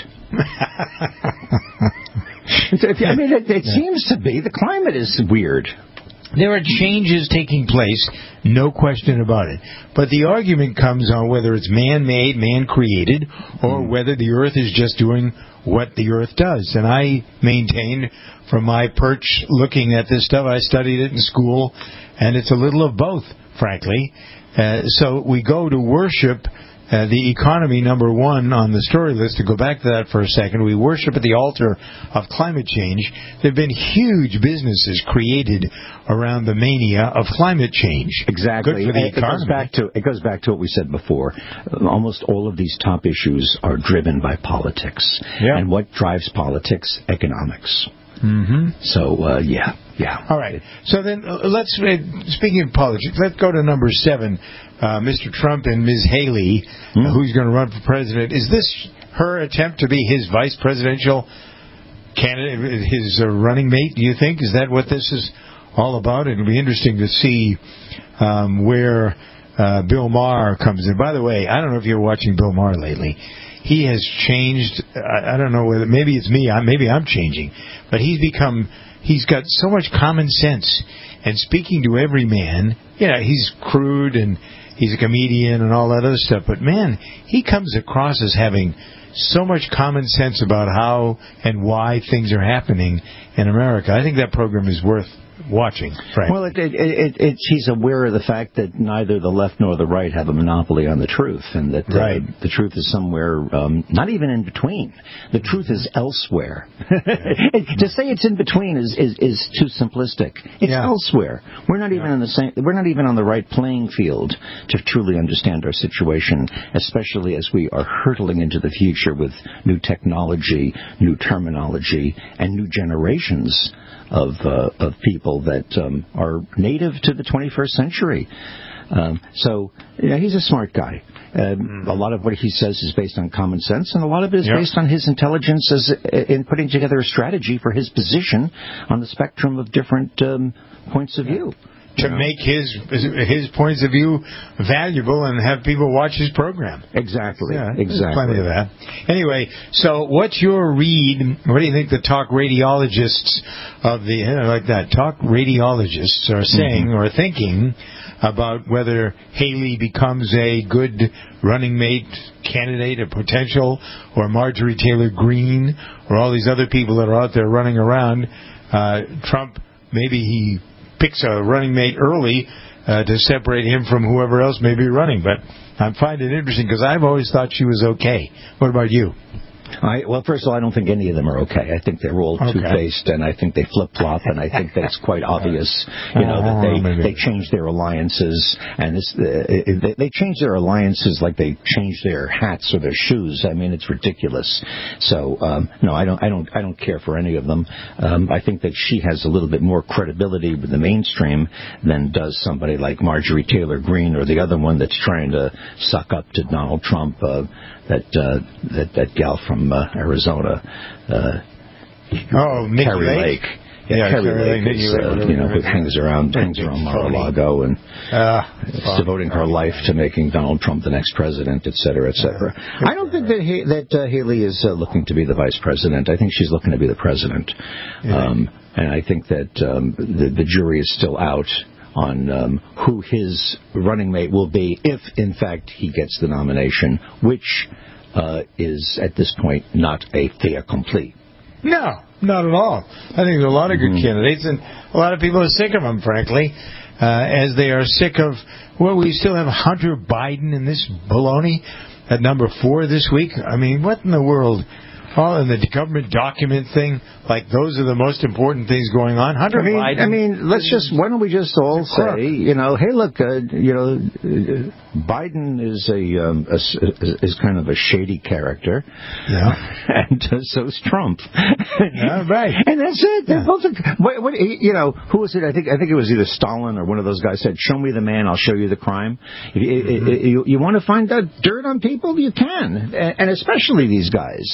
[SPEAKER 5] that. I mean, it, it yeah. seems to be. The climate is weird.
[SPEAKER 4] There are changes taking place, no question about it. But the argument comes on whether it's man-made, man-created, or mm. whether the Earth is just doing what the Earth does. And I maintain, from my perch looking at this stuff, I studied it in school, and it's a little of both, frankly. Uh, so we go to worship Uh, the economy, number one on the story list, to go back to that for a second, we worship at the altar of climate change. There have been huge businesses created around the mania of climate change.
[SPEAKER 5] Exactly.
[SPEAKER 4] Good for the
[SPEAKER 5] it,
[SPEAKER 4] economy.
[SPEAKER 5] It goes, back to, it goes back to what we said before. Almost all of these top issues are driven by politics.
[SPEAKER 4] Yeah.
[SPEAKER 5] And what drives politics? Economics.
[SPEAKER 4] Mm-hmm.
[SPEAKER 5] So, uh, yeah, yeah.
[SPEAKER 4] All right. So then, uh, let's, uh, speaking of politics, let's go to number seven. Uh, Mister Trump and Miz Haley, mm-hmm. uh, who's going to run for president. Is this her attempt to be his vice presidential candidate, his uh, running mate, do you think? Is that what this is all about? It'll be interesting to see um, where uh, Bill Maher comes in. By the way, I don't know if you're watching Bill Maher lately. He has changed. I, I don't know whether, maybe it's me, I, maybe I'm changing, but he's become, he's got so much common sense. And speaking to every man, you know, he's crude and he's a comedian and all that other stuff, but man, he comes across as having so much common sense about how and why things are happening in America. I think that program is worth watching, frankly.
[SPEAKER 5] Well, it, it, it, it, he's aware of the fact that neither the left nor the right have a monopoly on the truth, and that
[SPEAKER 4] right.
[SPEAKER 5] uh, the truth is somewhere, um, not even in between. The truth is elsewhere. To say it's in between is, is, is too simplistic. It's
[SPEAKER 4] yeah.
[SPEAKER 5] elsewhere. We're not even
[SPEAKER 4] yeah.
[SPEAKER 5] in the same. We're not even on the right playing field to truly understand our situation, especially as we are hurtling into the future with new technology, new terminology, and new generations of uh, of people that um, are native to the twenty-first century. Um, so, yeah, he's a smart guy. Um, a lot of what he says is based on common sense, and a lot of it is
[SPEAKER 4] yep.
[SPEAKER 5] based on his intelligence as, in putting together a strategy for his position on the spectrum of different um, points of view.
[SPEAKER 4] To
[SPEAKER 5] you know?
[SPEAKER 4] make his his points of view valuable and have people watch his program.
[SPEAKER 5] Exactly.
[SPEAKER 4] Yeah,
[SPEAKER 5] exactly.
[SPEAKER 4] Plenty of that. Anyway, so what's your read? What do you think the talk radiologists of the I like that talk radiologists are saying mm-hmm. or thinking about whether Haley becomes a good running mate candidate, a potential, or Marjorie Taylor Greene, or all these other people that are out there running around? Uh, Trump, maybe he picks a running mate early uh, to separate him from whoever else may be running. But I find it interesting because I've always thought she was okay. What about you?
[SPEAKER 5] I, well, first of all, I don't think any of them are okay. I think they're all okay. two-faced, and I think they flip-flop, and I think that it's quite obvious, you know, that they, they change their alliances, and this, uh, they, they change their alliances like they change their hats or their shoes. I mean, it's ridiculous. So, um, no, I don't, I don't, I don't care for any of them. Um, I think that she has a little bit more credibility with the mainstream than does somebody like Marjorie Taylor Greene or the other one that's trying to suck up to Donald Trump. Uh, that uh, that that gal from uh, Arizona, uh,
[SPEAKER 4] oh, Nikki
[SPEAKER 5] Carrie
[SPEAKER 4] Lake.
[SPEAKER 5] Lake. Yeah,
[SPEAKER 4] yeah
[SPEAKER 5] Carrie
[SPEAKER 4] Lake,
[SPEAKER 5] Lake is, uh, you know, who hangs around, hangs around Mar-a-Lago and
[SPEAKER 4] uh,
[SPEAKER 5] is devoting her life to making Donald Trump the next president, et cetera, et cetera. I don't think that ha- that uh, Haley is uh, looking to be the vice president. I think she's looking to be the president, um, and I think that um, the, the jury is still out on um, who his running mate will be if, in fact, he gets the nomination, which uh, is, at this point, not a fait accompli.
[SPEAKER 4] No, not at all. I think there are a lot of good mm-hmm. candidates, and a lot of people are sick of them, frankly, uh, as they are sick of, well, we still have Hunter Biden in this baloney at number four this week. I mean, what in the world? All in the government document thing, like those are the most important things going on. Hunter
[SPEAKER 5] I mean,
[SPEAKER 4] Biden.
[SPEAKER 5] I mean, let's just, why don't we just all say, you know, hey, look, uh, you know, uh, Biden is a, um, a is kind of a shady character.
[SPEAKER 4] Yeah.
[SPEAKER 5] And uh, so is Trump.
[SPEAKER 4] Yeah, right.
[SPEAKER 5] And that's it.
[SPEAKER 4] Yeah.
[SPEAKER 5] Both are, what, what, you know, who was it? I think I think it was either Stalin or one of those guys said, "Show me the man, I'll show you the crime." If you, mm-hmm. you, you want to find out dirt on people, you can, and especially these guys.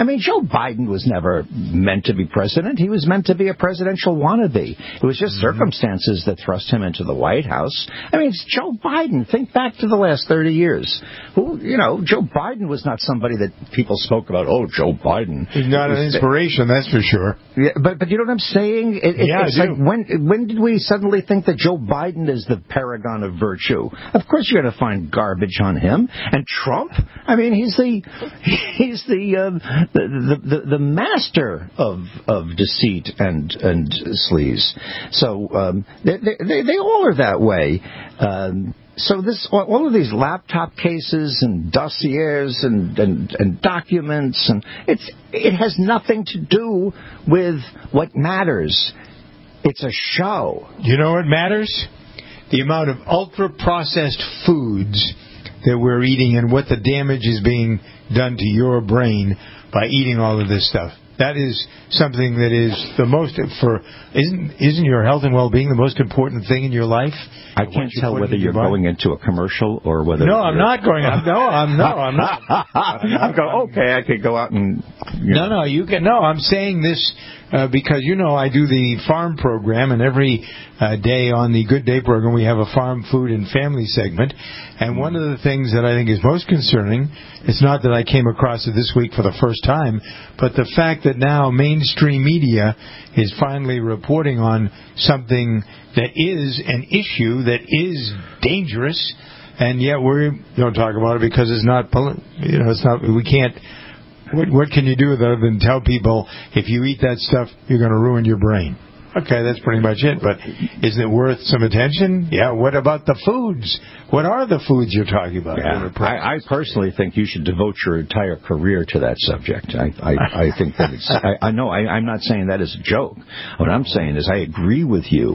[SPEAKER 5] I mean, Joe Biden was never meant to be president. He was meant to be a presidential wannabe. It was just mm-hmm. circumstances that thrust him into the White House. I mean, it's Joe Biden. Think back to the last thirty years. Who, you know, Joe Biden was not somebody that people spoke about. Oh, Joe Biden.
[SPEAKER 4] He's not an inspiration, that's for sure.
[SPEAKER 5] Yeah, but but you know what I'm saying? It, it,
[SPEAKER 4] yeah,
[SPEAKER 5] it's
[SPEAKER 4] I
[SPEAKER 5] like
[SPEAKER 4] do.
[SPEAKER 5] when when did we suddenly think that Joe Biden is the paragon of virtue? Of course, you're going to find garbage on him. And Trump, I mean, he's the he's the uh, the, the, the the master of of deceit and and sleaze. So um, they, they they all are that way. Um, So this, all of these laptop cases and dossiers and, and, and documents, and it's it has nothing to do with what matters. It's a show.
[SPEAKER 4] You know what matters? The amount of ultra-processed foods that we're eating and what the damage is being done to your brain by eating all of this stuff. That is something that is the most for isn't isn't your health and well-being the most important thing in your life?
[SPEAKER 5] I can't tell whether you're going into a commercial or whether.
[SPEAKER 4] No, I'm not going. I'm, no, I'm no, I'm not.
[SPEAKER 5] I'm going. Okay, I could go out and. You
[SPEAKER 4] no,
[SPEAKER 5] know.
[SPEAKER 4] no, you can. No, I'm saying this uh, because you know I do the farm program, and every uh, day on the Good Day program we have a farm, food, and family segment. And one of the things that I think is most concerning, it's not that I came across it this week for the first time, but the fact that now mainstream media is finally reporting on something that is an issue that is dangerous, and yet we don't talk about it because it's not, you know, it's not, we can't, what, what can you do other than tell people if you eat that stuff, you're going to ruin your brain? Okay, that's pretty much it, but isn't it worth some attention? Yeah, what about the foods? What are the foods you're talking about?
[SPEAKER 5] Yeah, I, I personally think you should devote your entire career to that subject. I, I, I think that it's, I, I know, I, I'm not saying that as a joke. What I'm saying is I agree with you.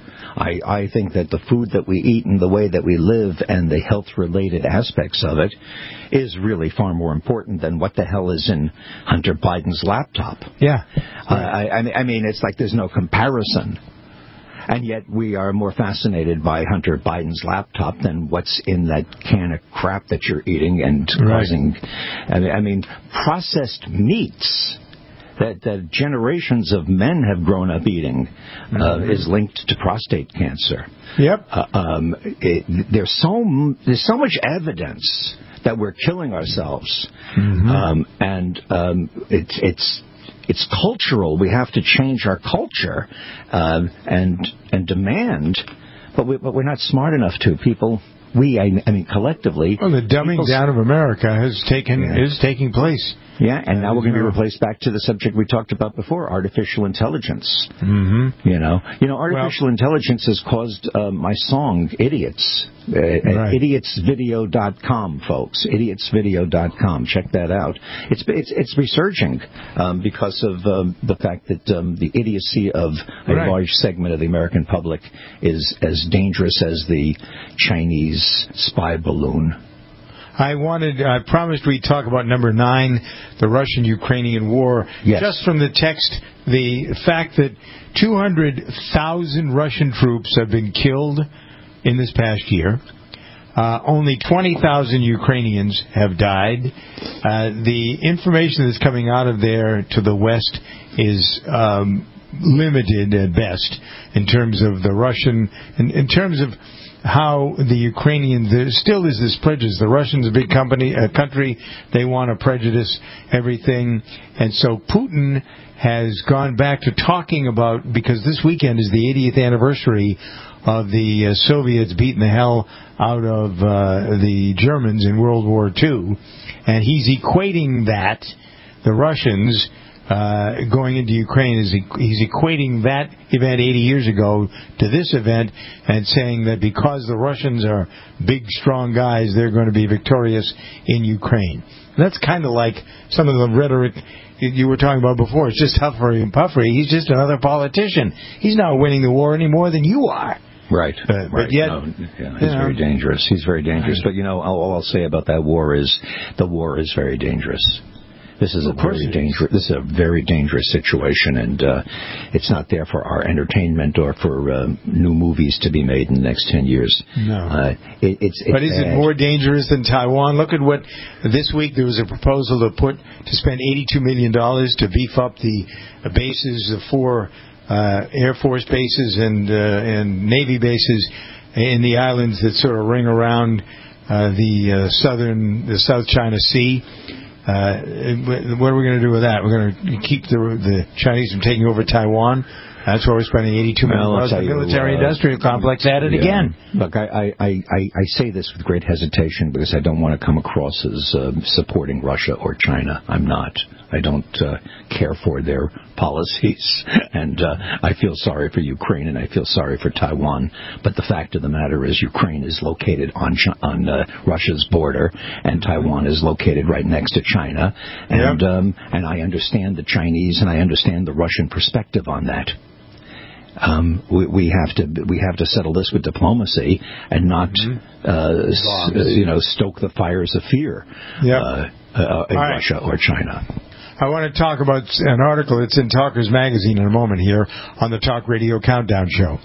[SPEAKER 5] I, I think that the food that we eat and the way that we live and the health-related aspects of it is really far more important than what the hell is in Hunter Biden's laptop.
[SPEAKER 4] Yeah.
[SPEAKER 5] Uh, I, I mean, it's like there's no comparison. And yet we are more fascinated by Hunter Biden's laptop than what's in that can of crap that you're eating and
[SPEAKER 4] right.
[SPEAKER 5] causing... I mean, I mean, processed meats... That, that generations of men have grown up eating uh, mm-hmm. is linked to prostate cancer.
[SPEAKER 4] Yep.
[SPEAKER 5] Uh, um, it, there's so there's so much evidence that we're killing ourselves,
[SPEAKER 4] mm-hmm.
[SPEAKER 5] um, and um, it's it's it's cultural. We have to change our culture uh, and and demand, but we, but we're not smart enough to. People, we I, I mean collectively.
[SPEAKER 4] Well, the dumbing down of America has taken yeah. is taking place.
[SPEAKER 5] Yeah, and now we're going to be replaced back to the subject we talked about before, artificial intelligence.
[SPEAKER 4] Mm-hmm.
[SPEAKER 5] You know, you know, artificial well, intelligence has caused uh, my song "Idiots" uh,
[SPEAKER 4] right.
[SPEAKER 5] at idiots video dot com, folks. idiots video dot com. Check that out. It's it's it's resurging um, because of um, the fact that um, the idiocy of a
[SPEAKER 4] right.
[SPEAKER 5] large segment of the American public is as dangerous as the Chinese spy balloon.
[SPEAKER 4] I wanted, I promised we'd talk about number nine, the Russian-Ukrainian war.
[SPEAKER 5] Yes.
[SPEAKER 4] Just from the text, the fact that two hundred thousand Russian troops have been killed in this past year. Uh, only twenty thousand Ukrainians have died. Uh, the information that's coming out of there to the west is um, limited at best in terms of the Russian, in, in terms of how the Ukrainians, there still is this prejudice. The Russians, a big company, a country, they want to prejudice everything. And so Putin has gone back to talking about, because this weekend is the eightieth anniversary of the uh, Soviets beating the hell out of uh, the Germans in World War Two. And he's equating that, the Russians, Uh, going into Ukraine, is he's equating that event eighty years ago to this event and saying that because the Russians are big, strong guys, they're going to be victorious in Ukraine. And that's kind of like some of the rhetoric you were talking about before. It's just huffery and puffery. He's just another politician. He's not winning the war any more than you are.
[SPEAKER 5] Right.
[SPEAKER 4] Uh,
[SPEAKER 5] right.
[SPEAKER 4] But yet,
[SPEAKER 5] no, yeah, he's very know. dangerous. He's very dangerous. But, you know, all, all I'll say about that war is the war is very dangerous. This is a very dangerous. This is a very dangerous situation, and uh, it's not there for our entertainment or for uh, new movies to be made in the next ten years.
[SPEAKER 4] No.
[SPEAKER 5] Uh, it, it's, it's
[SPEAKER 4] but is
[SPEAKER 5] bad.
[SPEAKER 4] it more dangerous than Taiwan? Look at what this week there was a proposal to put to spend eighty-two million dollars to beef up the bases, the four uh, Air Force bases and uh, and Navy bases in the islands that sort of ring around uh, the uh, southern, the South China Sea. Uh, what are we going to do with that? We're going to keep the the Chinese from taking over Taiwan. That's why we're spending eighty-two million dollars on the military-industrial uh, complex at it yeah. again.
[SPEAKER 5] Look, I, I, I, I say this with great hesitation because I don't want to come across as uh, supporting Russia or China. I'm not. I don't uh, care for their policies. And uh, I feel sorry for Ukraine and I feel sorry for Taiwan. But the fact of the matter is Ukraine is located on on uh, Russia's border and Taiwan is located right next to China. And, yep. um, and I understand the Chinese and I understand the Russian perspective on that. Um, we, we have to we have to settle this with diplomacy and not mm-hmm. uh, s- you know stoke the fires of fear
[SPEAKER 4] yep.
[SPEAKER 5] uh, uh, in
[SPEAKER 4] right.
[SPEAKER 5] Russia or China.
[SPEAKER 4] I want to talk about an article that's in Talkers Magazine in a moment here on the Talk Radio Countdown Show.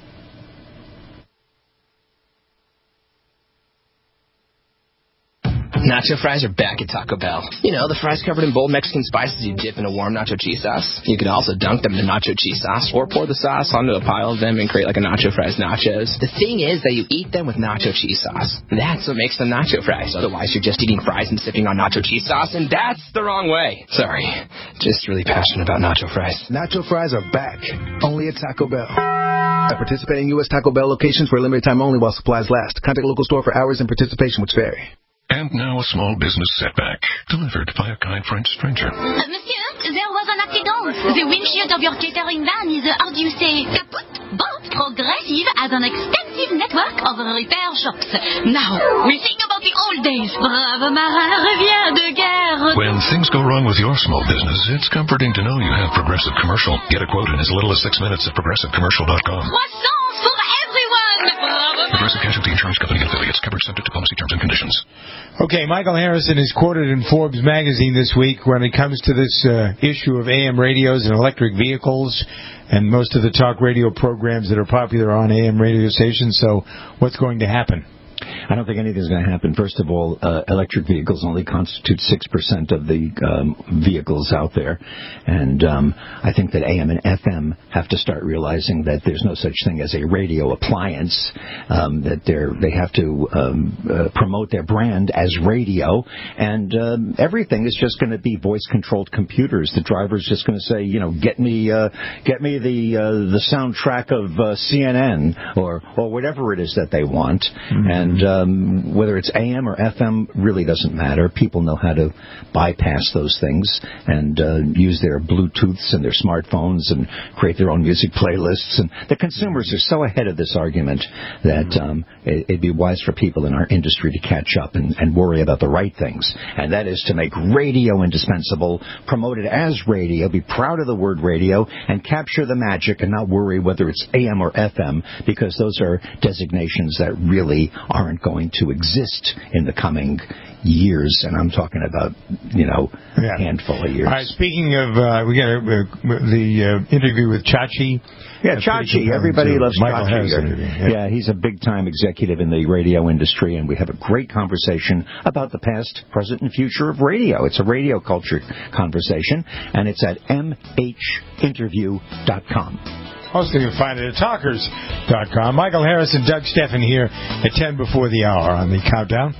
[SPEAKER 1] Nacho fries are back at Taco Bell. You know, the fries covered in bold Mexican spices you dip in a warm nacho cheese sauce. You could also dunk them in nacho cheese sauce or pour the sauce onto a pile of them and create like a nacho fries nachos. The thing is that you eat them with nacho cheese sauce. That's what makes them nacho fries. Otherwise, you're just eating fries and sipping on nacho cheese sauce, and that's the wrong way. Sorry. Just really passionate about nacho fries.
[SPEAKER 2] Nacho fries are back. Only at Taco Bell. At participating U S Taco Bell locations for a limited time only while supplies last. Contact local store for hours and participation which vary.
[SPEAKER 23] And now a small business setback, delivered by a kind French stranger.
[SPEAKER 3] Uh, monsieur, there was an accident. The windshield of your catering van is, uh, how do you say, kaput? But Progressive has an extensive network of repair shops. Now, we think about the old days. Brave marin revient de guerre.
[SPEAKER 23] When things go wrong with your small business, it's comforting to know you have Progressive Commercial. Get a quote in as little as six minutes at progressive commercial dot com.
[SPEAKER 3] Croissants for everyone.
[SPEAKER 23] Progressive Casualty Insurance Company and affiliates. Coverage subject to policy terms and conditions.
[SPEAKER 4] Okay, Michael Harrison is quoted in Forbes magazine this week when it comes to this uh, issue of A M radios and electric vehicles and most of the talk radio programs that are popular on A M radio stations. So what's going to happen?
[SPEAKER 5] I don't think anything's going to happen. First of all, uh, electric vehicles only constitute six percent of the um, vehicles out there. And um, I think that A M and F M have to start realizing that there's no such thing as a radio appliance, um, that they're, they have to um, uh, promote their brand as radio. And um, everything is just going to be voice-controlled computers. The driver's just going to say, you know, get me uh, get me the uh, the soundtrack of uh, C N N or, or whatever it is that they want. Mm-hmm. And um, whether it's A M or F M really doesn't matter. People know how to bypass those things and uh, use their Bluetooths and their smartphones and create their own music playlists. And the consumers are so ahead of this argument that um, it, it'd be wise for people in our industry to catch up and, and worry about the right things. And that is to make radio indispensable, promote it as radio, be proud of the word radio, and capture the magic and not worry whether it's A M or F M, because those are designations that really aren't going to exist in the coming years, and I'm talking about, you know,
[SPEAKER 4] yeah.
[SPEAKER 5] a handful of years.
[SPEAKER 4] All right, speaking of, uh, we got uh, the uh, interview with Chachi.
[SPEAKER 5] Yeah, Chachi. Everybody loves
[SPEAKER 4] Michael
[SPEAKER 5] Chachi. Yeah. yeah, he's a big-time executive in the radio industry, and we have a great conversation about the past, present, and future of radio. It's a radio culture conversation, and it's at m h interview dot com.
[SPEAKER 4] Also, you can find it at talkers dot com. Michael Harris and Doug Steffen here at ten before the hour on the Countdown.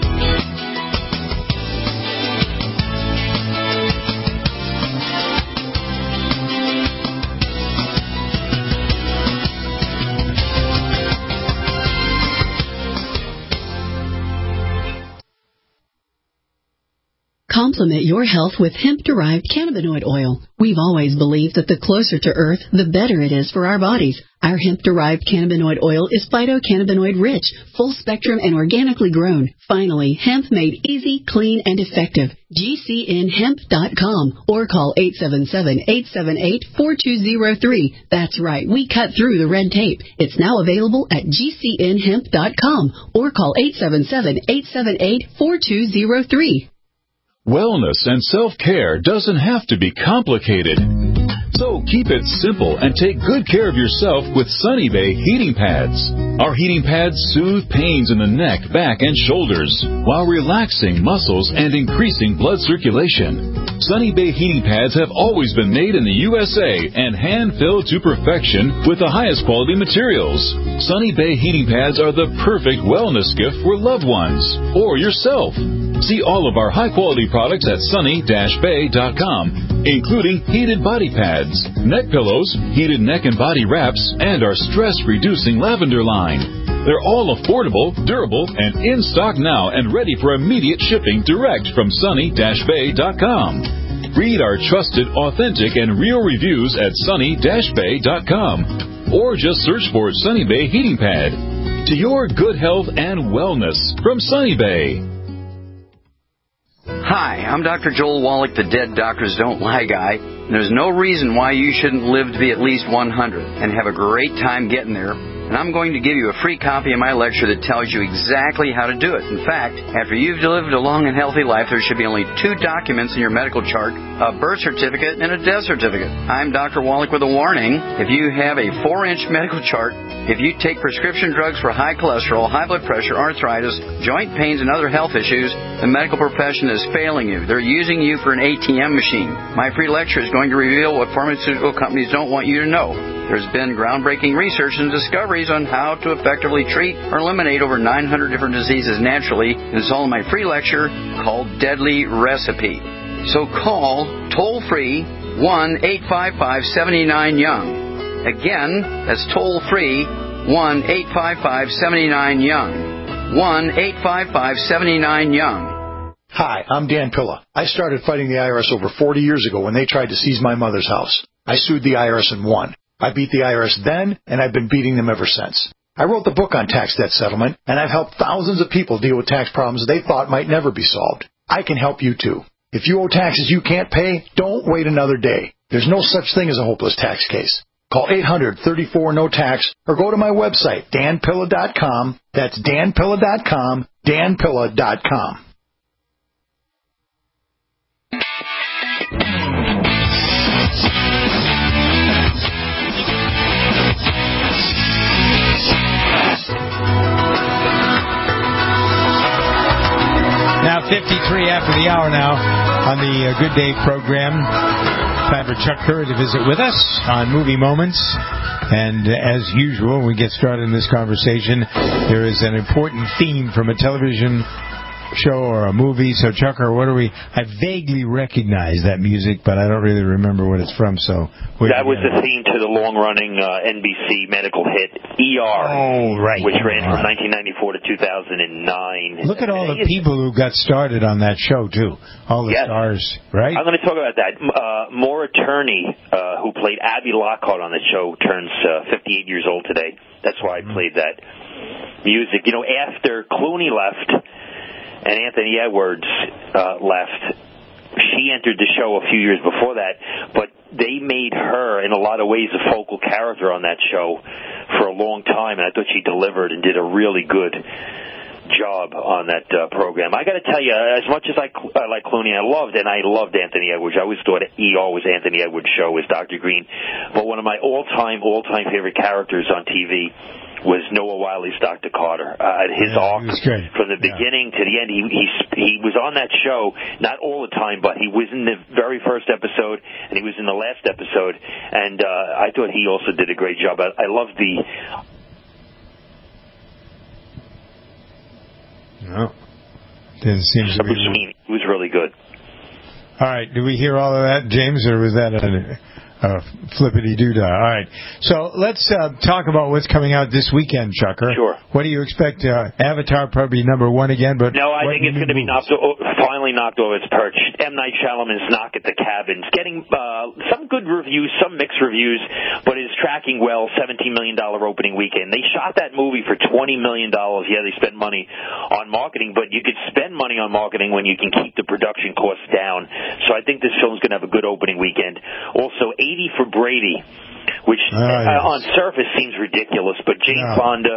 [SPEAKER 20] Complement your health with hemp-derived cannabinoid oil. We've always believed that the closer to Earth, the better it is for our bodies. Our hemp-derived cannabinoid oil is phytocannabinoid-rich, full-spectrum, and organically grown. Finally, hemp made easy, clean, and effective. G C N hemp dot com or call eight seven seven, eight seven eight, four two zero three. That's right, we cut through the red tape. It's now available at G C N hemp dot com or call eight seven seven, eight seven eight, four two zero three.
[SPEAKER 7] Wellness and self-care doesn't have to be complicated. So keep it simple and take good care of yourself with Sunny Bay heating pads. Our heating pads soothe pains in the neck, back, and shoulders while relaxing muscles and increasing blood circulation. Sunny Bay heating pads have always been made in the U S A and hand-filled to perfection with the highest quality materials. Sunny Bay heating pads are the perfect wellness gift for loved ones or yourself. See all of our high-quality products at sunny dash bay dot com, including heated body pads, neck pillows, heated neck and body wraps, and our stress-reducing lavender line. They're all affordable, durable, and in stock now and ready for immediate shipping direct from sunny dash bay dot com. Read our trusted, authentic, and real reviews at sunny dash bay dot com or just search for Sunny Bay Heating Pad. To your good health and wellness from Sunny Bay.
[SPEAKER 12] Hi, I'm Doctor Joel Wallach, the Dead Doctors Don't Lie guy. And there's no reason why you shouldn't live to be at least one hundred and have a great time getting there. And I'm going to give you a free copy of my lecture that tells you exactly how to do it. In fact, after you've lived a long and healthy life, there should be only two documents in your medical chart, a birth certificate and a death certificate. I'm Doctor Wallach with a warning. If you have a four-inch medical chart, if you take prescription drugs for high cholesterol, high blood pressure, arthritis, joint pains, and other health issues, the medical profession is failing you. They're using you for an A T M machine. My free lecture is going to reveal what pharmaceutical companies don't want you to know. There's been groundbreaking research and discoveries on how to effectively treat or eliminate over nine hundred different diseases naturally, and it's all in my free lecture called Deadly Recipe. So call toll-free one eight five five seven nine young. Again, that's toll-free one eight five five seven nine young. one eight five five seven nine young.
[SPEAKER 8] Hi, I'm Dan Pilla. I started fighting the I R S over forty years ago when they tried to seize my mother's house. I sued the I R S and won. I beat the I R S then, and I've been beating them ever since. I wrote the book on tax debt settlement, and I've helped thousands of people deal with tax problems they thought might never be solved. I can help you too. If you owe taxes you can't pay, don't wait another day. There's no such thing as a hopeless tax case. Call eight hundred, thirty-four, no tax or go to my website, dan pilla dot com. That's dan pilla dot com, dan pilla dot com.
[SPEAKER 4] Now fifty-three after the hour now on the uh, Good Day program. Time for Chuck Curry to visit with us on Movie Moments. And uh, as usual, when we get started in this conversation, there is an important theme from a television show or a movie. So, Chucker, what are we... I vaguely recognize that music, but I don't really remember what it's from, so...
[SPEAKER 10] That was the theme to the long-running uh, N B C medical hit E R.
[SPEAKER 4] Oh, right.
[SPEAKER 10] Which ran
[SPEAKER 4] right.
[SPEAKER 10] from nineteen ninety-four to two thousand nine.
[SPEAKER 4] Look at all the people who got started on that show, too. All the
[SPEAKER 10] yes.
[SPEAKER 4] stars, right?
[SPEAKER 10] I'm going to talk about that. Uh, Maura Turney, uh, who played Abby Lockhart on the show, turns uh, fifty-eight years old today. That's why I played that music. You know, after Clooney left and Anthony Edwards uh, left, she entered the show a few years before that, but they made her, in a lot of ways, a focal character on that show for a long time, and I thought she delivered and did a really good job on that uh, program. I got to tell you, as much as I, I like Clooney, I loved, and I loved Anthony Edwards. I always thought E R was Anthony Edwards' show, was Doctor Green, but one of my all-time, all-time favorite characters on T V was Noah Wiley's Doctor Carter. Uh, his
[SPEAKER 4] yeah,
[SPEAKER 10] arc from the beginning yeah. to the end, he, he he was on that show, not all the time, but he was in the very first episode, and he was in the last episode, and uh, I thought he also did a great job. I, I love the...
[SPEAKER 4] No. Didn't seem to be...
[SPEAKER 10] It was really good.
[SPEAKER 4] All right, did we hear all of that, James, or was that a... Uh, flippity-doo-dah. All right. So let's uh, talk about what's coming out this weekend, Chucker.
[SPEAKER 10] Sure.
[SPEAKER 4] What do you expect? Uh, Avatar probably number one again, but...
[SPEAKER 10] No, I think it's going to be knocked, finally knocked over its perch. M. Night Shyamalan's Knock at the Cabin. It's getting uh, some good reviews, some mixed reviews, but it's tracking well, seventeen million dollars opening weekend. They shot that movie for twenty million dollars. Yeah, they spent money on marketing, but you could spend money on marketing when you can keep the production costs down. So I think this film's going to have a good opening weekend. Also, eighty for Brady, which
[SPEAKER 4] Oh,
[SPEAKER 10] uh,
[SPEAKER 4] yes.
[SPEAKER 10] on surface seems ridiculous, but Jane
[SPEAKER 4] No.
[SPEAKER 10] Fonda,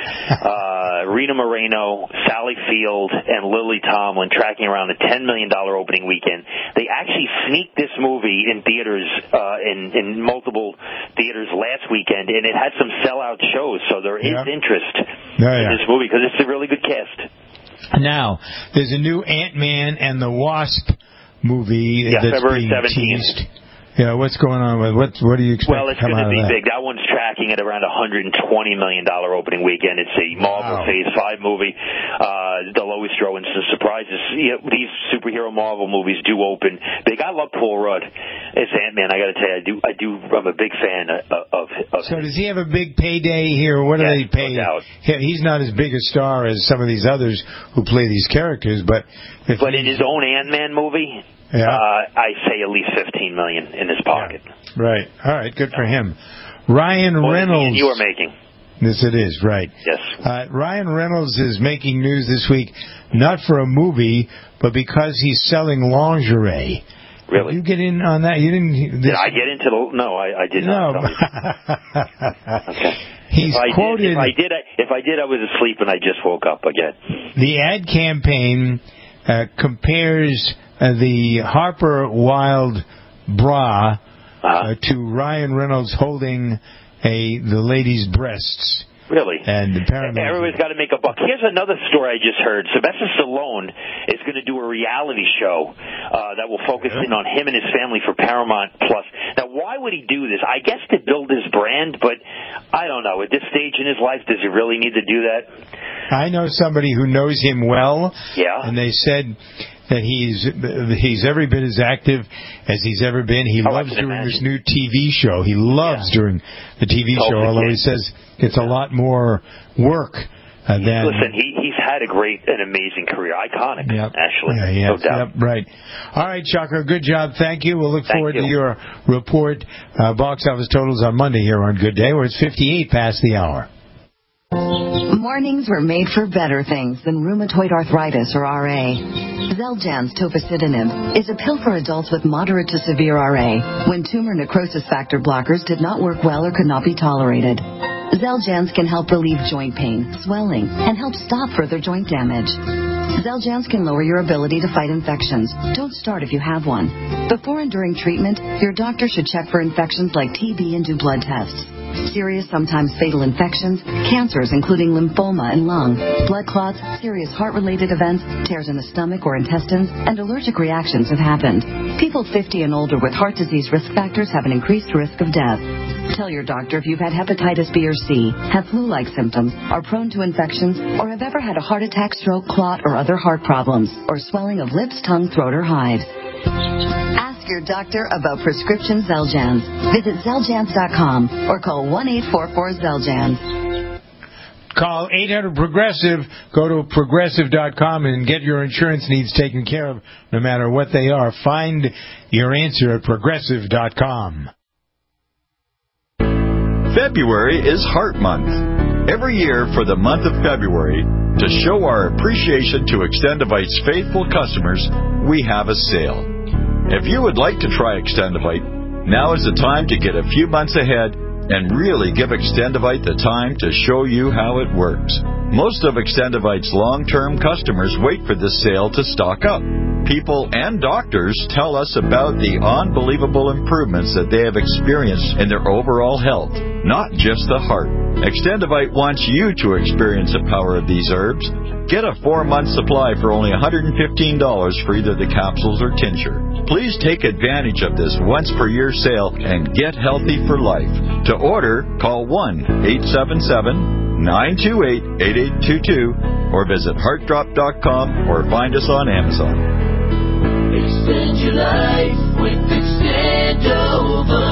[SPEAKER 10] uh, Rita Moreno, Sally Field, and Lily Tomlin tracking around a ten million dollars opening weekend. They actually sneaked this movie in theaters, uh, in, in multiple theaters last weekend, and it had some sellout shows, so there is
[SPEAKER 4] Yeah.
[SPEAKER 10] interest
[SPEAKER 4] Oh, yeah.
[SPEAKER 10] in this movie because it's a really good cast.
[SPEAKER 4] Now, there's a new Ant-Man and the Wasp movie
[SPEAKER 10] Yeah,
[SPEAKER 4] that's
[SPEAKER 10] February
[SPEAKER 4] being
[SPEAKER 10] seventeenth.
[SPEAKER 4] teased. Yeah, what's going on with what? What do you expect
[SPEAKER 10] Well,
[SPEAKER 4] to
[SPEAKER 10] it's
[SPEAKER 4] come
[SPEAKER 10] going
[SPEAKER 4] out
[SPEAKER 10] to be
[SPEAKER 4] of that?
[SPEAKER 10] big. That one's tracking at around one hundred twenty million dollars opening weekend. It's a Marvel
[SPEAKER 4] Wow.
[SPEAKER 10] Phase five movie. Uh, they'll always throw in some surprises. You know, these superhero Marvel movies do open big. I love Paul Rudd as Ant-Man. I got to tell you, I do. I do. I'm a big fan of. of, of
[SPEAKER 4] So does he have a big payday here? What do
[SPEAKER 10] Yes,
[SPEAKER 4] they pay?
[SPEAKER 10] no doubt.
[SPEAKER 4] He- He's not as big a star as some of these others who play these characters, but if
[SPEAKER 10] But in his own Ant-Man movie,
[SPEAKER 4] Yeah.
[SPEAKER 10] uh, I say at least fifteen million in his pocket.
[SPEAKER 4] right, all right, good for him. Ryan
[SPEAKER 10] More than
[SPEAKER 4] Reynolds.
[SPEAKER 10] you are making.
[SPEAKER 4] Yes, it is, right.
[SPEAKER 10] Yes.
[SPEAKER 4] Uh, Ryan Reynolds is making news this week, not for a movie, but because he's selling lingerie.
[SPEAKER 10] Really?
[SPEAKER 4] Did you get in on that? You didn't.
[SPEAKER 10] Did I get into the? No, I, I did not.
[SPEAKER 4] No.
[SPEAKER 10] Okay.
[SPEAKER 4] He's
[SPEAKER 10] if I
[SPEAKER 4] quoted.
[SPEAKER 10] Did, if I did, I, if I did, I was asleep and I just woke up again.
[SPEAKER 4] The ad campaign uh, compares uh, the Harper Wilde bra uh, to Ryan Reynolds holding a the lady's breasts.
[SPEAKER 10] Really?
[SPEAKER 4] And apparently,
[SPEAKER 10] Everybody's got to make a buck. Here's another story I just heard. Sylvester Stallone is going to do a reality show uh, that will focus in on him and his family for Paramount Plus. Now, why would he do this? I guess to build his brand, but I don't know. At this stage in his life, does he really need to do that?
[SPEAKER 4] I know somebody who knows him well.
[SPEAKER 10] Yeah.
[SPEAKER 4] And they said that he's he's every bit as active as he's ever been. He
[SPEAKER 10] Oh, I
[SPEAKER 4] loves
[SPEAKER 10] can
[SPEAKER 4] doing
[SPEAKER 10] imagine.
[SPEAKER 4] this new T V show. He loves doing the T V
[SPEAKER 10] Totally
[SPEAKER 4] show, although he
[SPEAKER 10] can.
[SPEAKER 4] says it's a lot more work uh, than.
[SPEAKER 10] Listen, he, he's had a great and amazing career. Iconic,
[SPEAKER 4] Yep.
[SPEAKER 10] actually.
[SPEAKER 4] Yeah, yeah,
[SPEAKER 10] no doubt.
[SPEAKER 4] Yep, right. All right, Chucker, good job. Thank you. We'll look
[SPEAKER 10] Thank
[SPEAKER 4] forward
[SPEAKER 10] you.
[SPEAKER 4] to your report. Uh, box office totals on Monday here on Good Day, where it's fifty-eight past the hour.
[SPEAKER 9] Mornings were made for better things than rheumatoid arthritis or R A. Xeljanz tofacitinib is a pill for adults with moderate to severe R A when tumor necrosis factor blockers did not work well or could not be tolerated. Xeljanz can help relieve joint pain, swelling, and help stop further joint damage. Xeljanz can lower your ability to fight infections. Don't start if you have one. Before and during treatment, your doctor should check for infections like T B and do blood tests. Serious, sometimes fatal infections, cancers including lymphoma and lung, blood clots, serious heart-related events, tears in the stomach or intestines, and allergic reactions have happened. People fifty and older with heart disease risk factors have an increased risk of death. Tell your doctor if you've had hepatitis B or C, have flu-like symptoms, are prone to infections, or have ever had a heart attack, stroke, clot, or other heart problems, or swelling of lips, tongue, throat, or hide. Ask your doctor about prescription Xeljanz. Visit Xeljanz dot com or call one eight four four Xeljanz.
[SPEAKER 4] Call eight hundred Progressive, go to progressive dot com and get your insurance needs taken care of no matter what they are. Find your answer at progressive dot com.
[SPEAKER 11] February is Heart Month. Every year for the month of February, to show our appreciation to Extendivite's faithful customers, we have a sale. If you would like to try Extendivite, now is the time to get a few months ahead and really give Extendivite the time to show you how it works. Most of Extendivite's long-term customers wait for this sale to stock up. People and doctors tell us about the unbelievable improvements that they have experienced in their overall health, not just the heart. Extendivite wants you to experience the power of these herbs. Get a four-month supply for only one hundred fifteen dollars for either the capsules or tincture. Please take advantage of this once-per-year sale and get healthy for life. To order, call one eight seven seven, nine two eight, eight eight two two or visit heart drop dot com or find us on Amazon.
[SPEAKER 13] Extend your life with Extendovite.